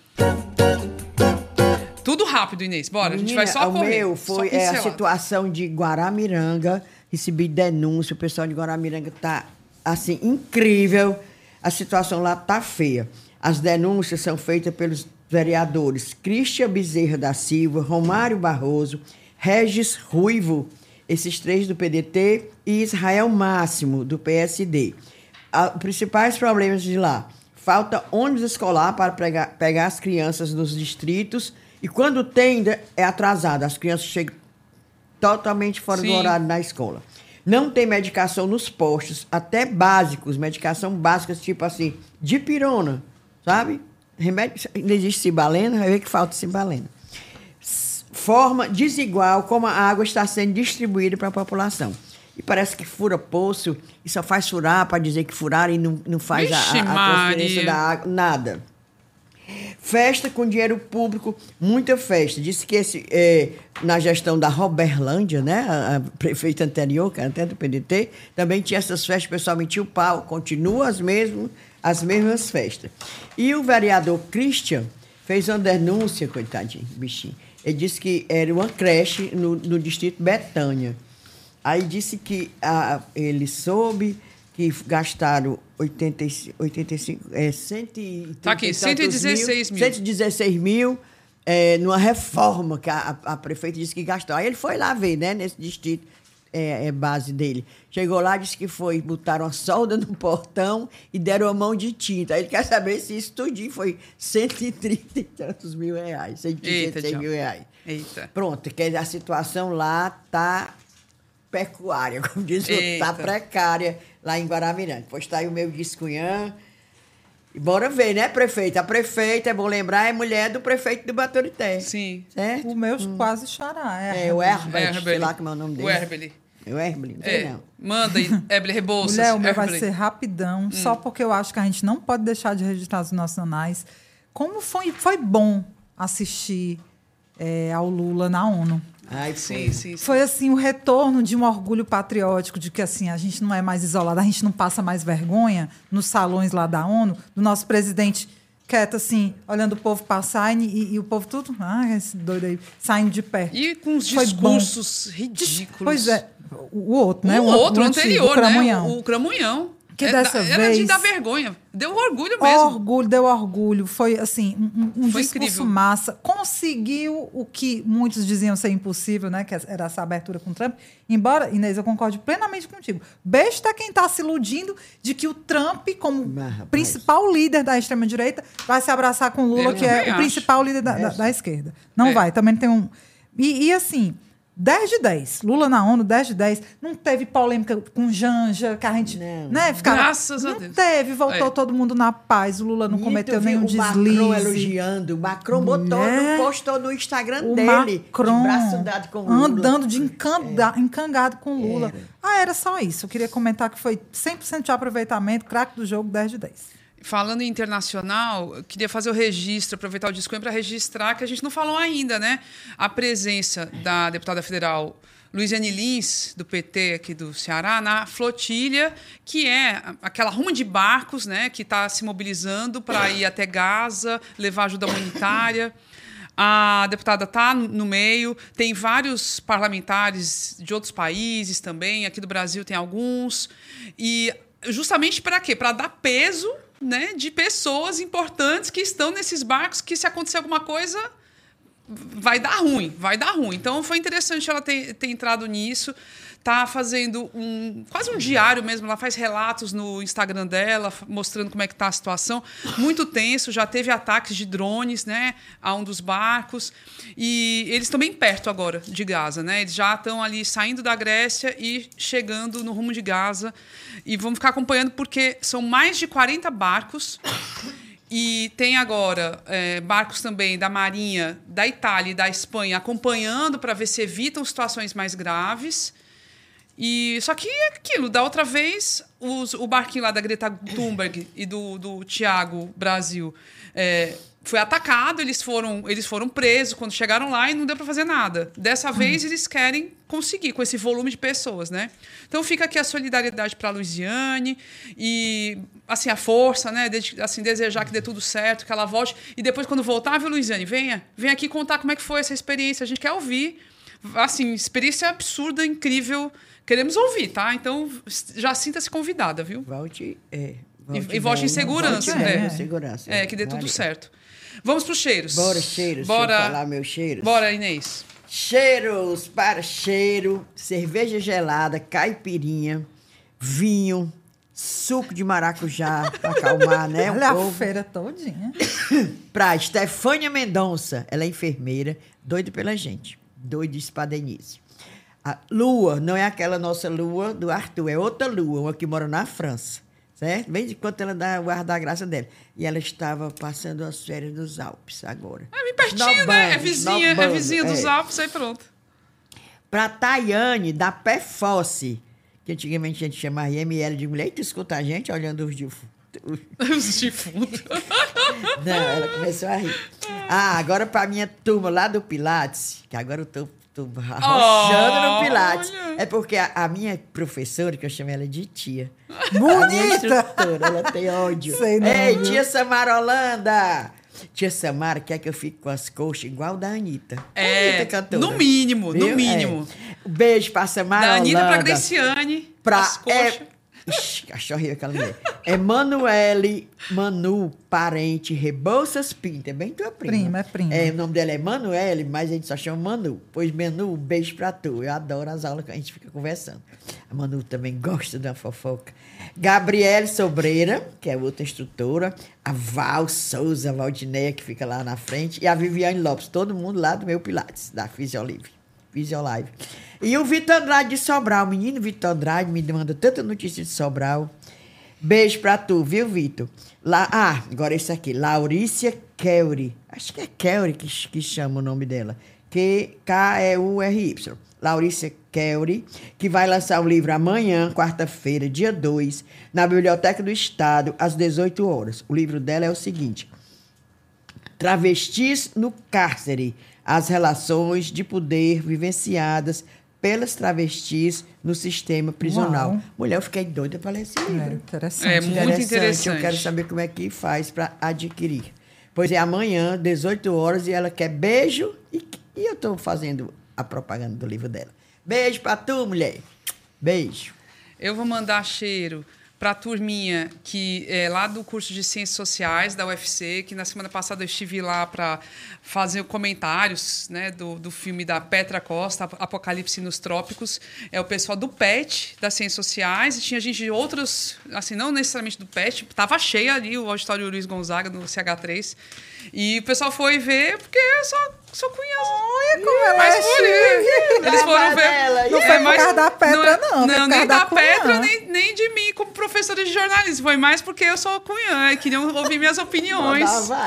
A: Tudo rápido, Inês. Bora,
C: Menina,
A: a gente vai só correr.
C: O meu foi a situação de Guaramiranga. Recebi denúncia, o pessoal de Guaramiranga está, assim, incrível. A situação lá está feia. As denúncias são feitas pelos vereadores Cristian Bezerra da Silva, Romário Barroso, Regis Ruivo, esses 3 do PDT, e Israel Máximo, do PSD. Os principais problemas de lá: falta ônibus escolar para pegar as crianças nos distritos, e quando tem, é atrasado. As crianças chegam totalmente fora do horário na escola. Não tem medicação nos postos, até básicos, medicação básicas, tipo assim, dipirona, sabe? Remédio, não existe cibalena, vai ver que falta cibalena. Forma desigual como a água está sendo distribuída para a população. E parece que fura poço e só faz furar para dizer que furaram e não faz a transferência da água, nada. Festa com dinheiro público, muita festa. Disse que na gestão da Roberlândia, né, a prefeita anterior, que era até do PDT, também tinha essas festas, o pessoal metia o pau, continua as mesmas festas. E o vereador Cristian fez uma denúncia, coitadinho, bichinho. Ele disse que era uma creche no distrito Betânia. Aí disse que ele soube que gastaram 116 mil numa reforma que a prefeita disse que gastou. Aí ele foi lá ver, né, nesse distrito. base dele. Chegou lá, disse que botaram a solda no portão e deram a mão de tinta. Ele quer saber se isso tudinho foi 130 e tantos mil reais, 136 mil reais.
A: Eita.
C: Pronto, que a situação lá tá pecuária, como diz o outro, tá precária lá em Guaramiranga. Pois tá aí o meu Discunhã. E bora ver, né, prefeita? A prefeita, é bom lembrar, é mulher do prefeito do Baturité.
A: Sim.
C: Certo?
B: O meu quase xará.
C: O Herbert, sei lá como é o nome dele.
A: O Herbert.
C: O Herbert, não sei não.
A: Manda aí, Herbert Rebouças.
B: Mulher, o meu vai ser rapidão, só porque eu acho que a gente não pode deixar de registrar os nacionais. Como foi bom assistir ao Lula na ONU.
C: Ai,
A: sim.
B: Foi assim o retorno de um orgulho patriótico, de que assim a gente não é mais isolado, a gente não passa mais vergonha nos salões lá da ONU, do nosso presidente quieto assim, olhando o povo passar e o povo tudo, esse doido aí, saindo de pé.
A: E com os discursos ridículos.
B: Pois é, o outro, né?
A: O outro, anterior,
B: o Cramunhão.
A: Né? O Cramunhão.
B: Que dessa vez...
A: Era de dar vergonha. Deu orgulho mesmo.
B: Deu orgulho. Foi, assim, um
A: Foi
B: discurso
A: incrível.
B: massa. Conseguiu o que muitos diziam ser impossível, né? Que era essa abertura com o Trump. Embora, Inês, eu concordo plenamente contigo. Besta é quem está se iludindo de que o Trump, como principal líder da extrema-direita, vai se abraçar com o Lula, que é o principal líder da esquerda. Não vai. Também tem um... E assim... 10 de 10. Lula na ONU, 10 de 10. Não teve polêmica com Janja, que a gente... Né, ficava,
A: graças a Deus.
B: Não teve, voltou todo mundo na paz. O Lula não cometeu nenhum deslize.
C: O Macron elogiando. O Macron postou no Instagram dele.
B: Macron,
C: de braço dado com o Lula.
B: Andando de encangado com o Lula. Era só isso. Eu queria comentar que foi 100% de aproveitamento, craque do jogo, 10 de 10.
A: Falando em internacional, eu queria fazer o registro, aproveitar o Discunha para registrar, que a gente não falou ainda, né? A presença da deputada federal Luiziane Lins, do PT aqui do Ceará, na flotilha, que é aquela ruma de barcos, né, que está se mobilizando para ir até Gaza, levar ajuda humanitária. A deputada está no meio, tem vários parlamentares de outros países também, aqui do Brasil tem alguns. E justamente para quê? Para dar peso, né, de pessoas importantes que estão nesses barcos, que se acontecer alguma coisa, vai dar ruim. Então, foi interessante ela ter entrado nisso. Está fazendo quase um diário mesmo. Ela faz relatos no Instagram dela, mostrando como é que está a situação. Muito tenso, já teve ataques de drones, né, a um dos barcos. E eles estão bem perto agora de Gaza, né? Eles já estão ali saindo da Grécia e chegando no rumo de Gaza. E vamos ficar acompanhando, porque são mais de 40 barcos. E tem agora barcos também da Marinha, da Itália e da Espanha acompanhando para ver se evitam situações mais graves. Só que é aquilo, da outra vez, o barquinho lá da Greta Thunberg e do Tiago Brasil foi atacado, eles foram presos quando chegaram lá e não deu para fazer nada. Dessa vez, eles querem conseguir com esse volume de pessoas, né? Então, fica aqui a solidariedade para a Luiziane e, assim, a força, né? Assim, desejar que dê tudo certo, que ela volte. E depois, quando voltar, viu, Luiziane? Vem aqui contar como é que foi essa experiência. A gente quer ouvir. Assim, experiência absurda, incrível. Queremos ouvir, tá? Então, já sinta-se convidada, viu?
C: Volte
A: volte em segurança.
C: Segurança.
A: Que dê tudo certo. Vamos para os cheiros.
C: Bora, cheiros. Deixa eu falar meus cheiros.
A: Bora, Inês.
C: Cheiros para cheiro, cerveja gelada, caipirinha, vinho, suco de maracujá para acalmar, né?
B: Olha a feira todinha.
C: Para Estefânia Mendonça, ela é enfermeira, doida pela gente, doida de espadenice. A Lua, não é aquela nossa Lua do Arthur, é outra Lua, uma que mora na França, certo? Bem de quanto ela guarda a graça dela. E ela estava passando as férias nos Alpes agora.
A: Bem pertinho, né? É vizinha dos Alpes, aí pronto.
C: Para Tayane, da Pefosse, que antigamente a gente chamava IML de mulher, e tu escuta a gente olhando os defuntos.
A: Os defuntos.
C: Não, ela começou a rir. Agora para minha turma lá do Pilates, que agora eu tô arrochando no Pilates. Olha. É porque a minha professora, que eu chamo ela de tia.
B: Bonita!
C: A minha instrutora, ela tem ódio. Ei, tia Samara Holanda! Tia Samara quer que eu fique com as coxas igual da Anitta.
A: Anitta cantora. No mínimo.
C: Beijo pra Samara Holanda.
A: Da Anitta pra Graciane.
C: As coxas. Ixi, cachorrinho aquela mulher. É Manu, parente, Rebouças Pinto. É bem tua prima.
B: É prima.
C: O nome dela é Manuele, mas a gente só chama Manu. Pois, Manu, um beijo pra tu. Eu adoro as aulas que a gente fica conversando. A Manu também gosta da fofoca. Gabriele Sobreira, que é outra instrutora. A Val Souza, a Valdineia, que fica lá na frente. E a Viviane Lopes. Todo mundo lá do meu Pilates, da Fisiolive. E o Vitor Andrade de Sobral. O menino Vitor Andrade me manda tanta notícia de Sobral. Beijo pra tu, viu, Vitor? Agora esse aqui. Laurícia Keuri. Acho que é Keuri que chama o nome dela. K-E-U-R-Y. Laurícia Keuri, que vai lançar o livro amanhã, quarta-feira, dia 2, na Biblioteca do Estado, às 18 horas. O livro dela é o seguinte: Travestis no Cárcere. As relações de poder vivenciadas pelas travestis no sistema prisional.
B: Uau.
C: Mulher, eu fiquei doida para ler esse livro.
B: Interessante.
A: É muito interessante.
C: Eu quero saber como é que faz para adquirir. Pois é, amanhã, 18 horas, e ela quer beijo, e eu estou fazendo a propaganda do livro dela. Beijo para tu, mulher. Beijo.
A: Eu vou mandar cheiro para a turminha que é lá do curso de Ciências Sociais da UFC, que na semana passada eu estive lá para fazer comentários, né, do filme da Petra Costa, Apocalipse nos Trópicos. É o pessoal do PET, das Ciências Sociais, e tinha gente de outros, assim, não necessariamente do PET, estava cheio ali o auditório Luiz Gonzaga, no CH3. E o pessoal foi ver, porque eu sou cunhada.
B: Olha como ela é chique.
A: Eles foram ver.
B: Não foi por causa da Petra, não.
A: Não, nem
B: da
A: Petra, nem de mim como professora de jornalismo. Foi mais porque eu sou cunhã e queriam ouvir minhas opiniões.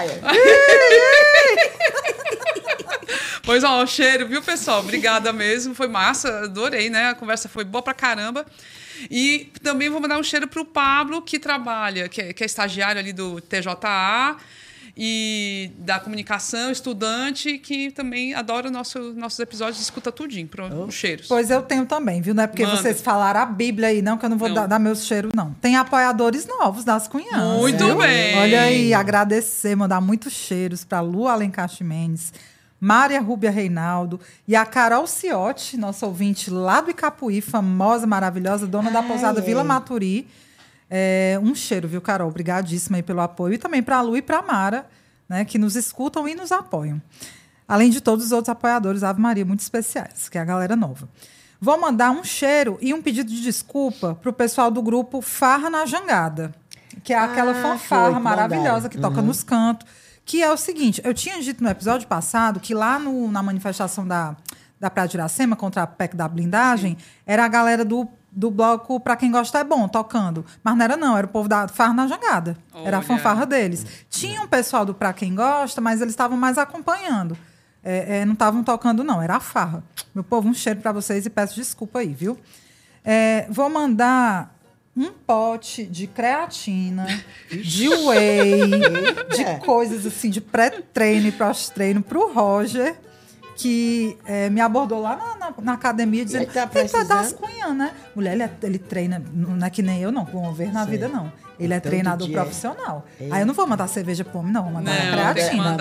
A: Pois, ó, o cheiro, viu, pessoal? Obrigada mesmo. Foi massa, adorei, né? A conversa foi boa pra caramba. E também vou mandar um cheiro pro Pablo, que trabalha, que é estagiário ali do TJA, e da comunicação, estudante, que também adora nossos episódios e escuta tudinho, os cheiros.
B: Pois eu tenho também, viu? Não é porque vocês falaram a Bíblia aí, não, que eu não vou dar meus cheiros, não. Tem apoiadores novos das cunhãs.
A: Muito bem!
B: Olha aí, agradecer, mandar muitos cheiros para Lu Alencar Ximenes, Mária Rúbia Reinaldo e a Carol Ciotti, nossa ouvinte lá do Icapuí, famosa, maravilhosa, dona da pousada Vila Maturi. Um cheiro, viu, Carol? Obrigadíssima aí pelo apoio. E também para a Lu e para a Mara, né, que nos escutam e nos apoiam. Além de todos os outros apoiadores, Ave Maria, muito especiais, que é a galera nova. Vou mandar um cheiro e um pedido de desculpa para o pessoal do grupo Farra na Jangada, que é aquela fanfarra maravilhosa que toca nos cantos, que é o seguinte, eu tinha dito no episódio passado que lá na manifestação da Praia de Iracema contra a PEC da blindagem, era a galera do bloco Pra Quem Gosta É Bom, tocando. Mas não era, não. Era o povo da Farra na Jangada. Era a fanfarra deles. Tinha um pessoal do Pra Quem Gosta, mas eles estavam mais acompanhando. Não estavam tocando, não. Era a farra. Meu povo, um cheiro para vocês e peço desculpa aí, viu? Vou mandar um pote de creatina, de whey, de coisas assim, de pré-treino e pós-treino pro Roger, que me abordou lá na academia, dizendo que é das cunhãs, né? Mulher, ele treina, não é que nem eu, não, com ver na vida, não. Ele é treinador profissional. Aí eu não vou mandar cerveja pro homem, não. Vou mandar creatina.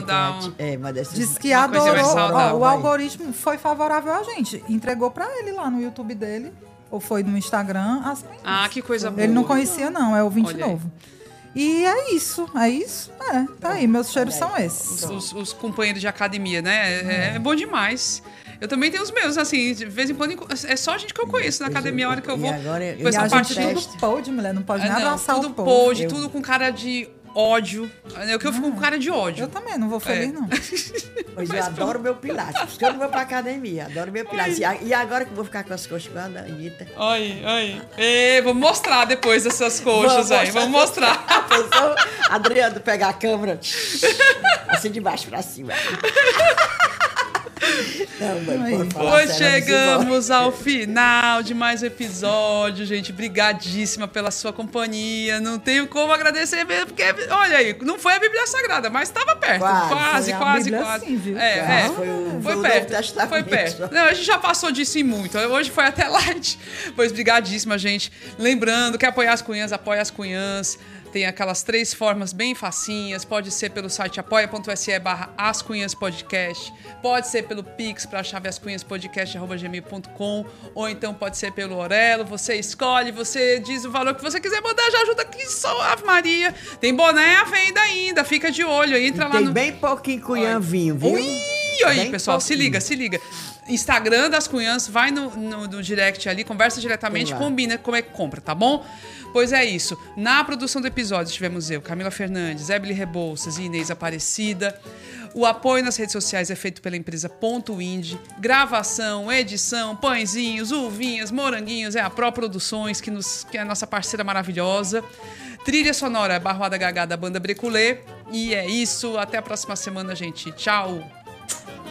B: Diz que adorou. O algoritmo foi favorável a gente. Entregou pra ele lá no YouTube dele, ou foi no Instagram.
A: Que coisa boa.
B: Ele não conhecia, não. É ouvinte novo. E é isso. Tá aí, meus cheiros são esses.
A: Os companheiros de academia, né? É bom demais. Eu também tenho os meus, assim, de vez em quando. É só gente que eu conheço na academia, a hora que eu vou.
B: E a gente tudo pode, mulher, não pode nem abraçar o povo.
A: Tudo pode, tudo com cara de ódio. Eu fico com cara de ódio.
B: Eu também, não vou feliz, não.
C: Pois eu adoro meu pilates, porque eu não vou pra academia, adoro meu pilates. E agora que eu vou ficar com as coxas igual a Anitta.
A: Vamos mostrar depois essas coxas aí, vamos mostrar.
C: Adriano, pegar a câmera, assim de baixo pra cima.
A: Hoje chegamos ao final de mais um episódio, gente. Brigadíssima pela sua companhia. Não tenho como agradecer mesmo, porque, olha aí, não foi a Bíblia Sagrada, mas estava perto. Quase.
B: Sim, viu?
A: Foi perto. Não, a gente já passou disso em muito. Hoje foi até light. Pois brigadíssima, gente. Lembrando que apoia as cunhãs. Tem aquelas 3 formas bem facinhas. Pode ser pelo site apoia.se/ascunhaspodcast. Pode ser pelo Pix para a chave ascunhaspodcast@gmail.com. Ou então pode ser pelo Orelo. Você escolhe, você diz o valor que você quiser mandar, já ajuda aqui só, Ave Maria. Tem boné à venda ainda, fica de olho. Entra lá
C: tem
A: no...
C: bem pouquinho cunhãvinho, viu?
A: Ui, aí,
C: bem
A: pessoal,
C: pouquinho.
A: se liga. Instagram das Cunhãs, vai no direct ali, conversa diretamente, combina como é que compra, tá bom? Pois é isso. Na produção do episódio tivemos eu, Camila Fernandes, Ebele Rebouças e Inês Aparecida. O apoio nas redes sociais é feito pela empresa Ponto Indie. Gravação, edição, pãezinhos, uvinhas, moranguinhos, é a Pro Produções, que é a nossa parceira maravilhosa. Trilha sonora, Barroada Gagá da banda Breculê. E é isso. Até a próxima semana, gente. Tchau!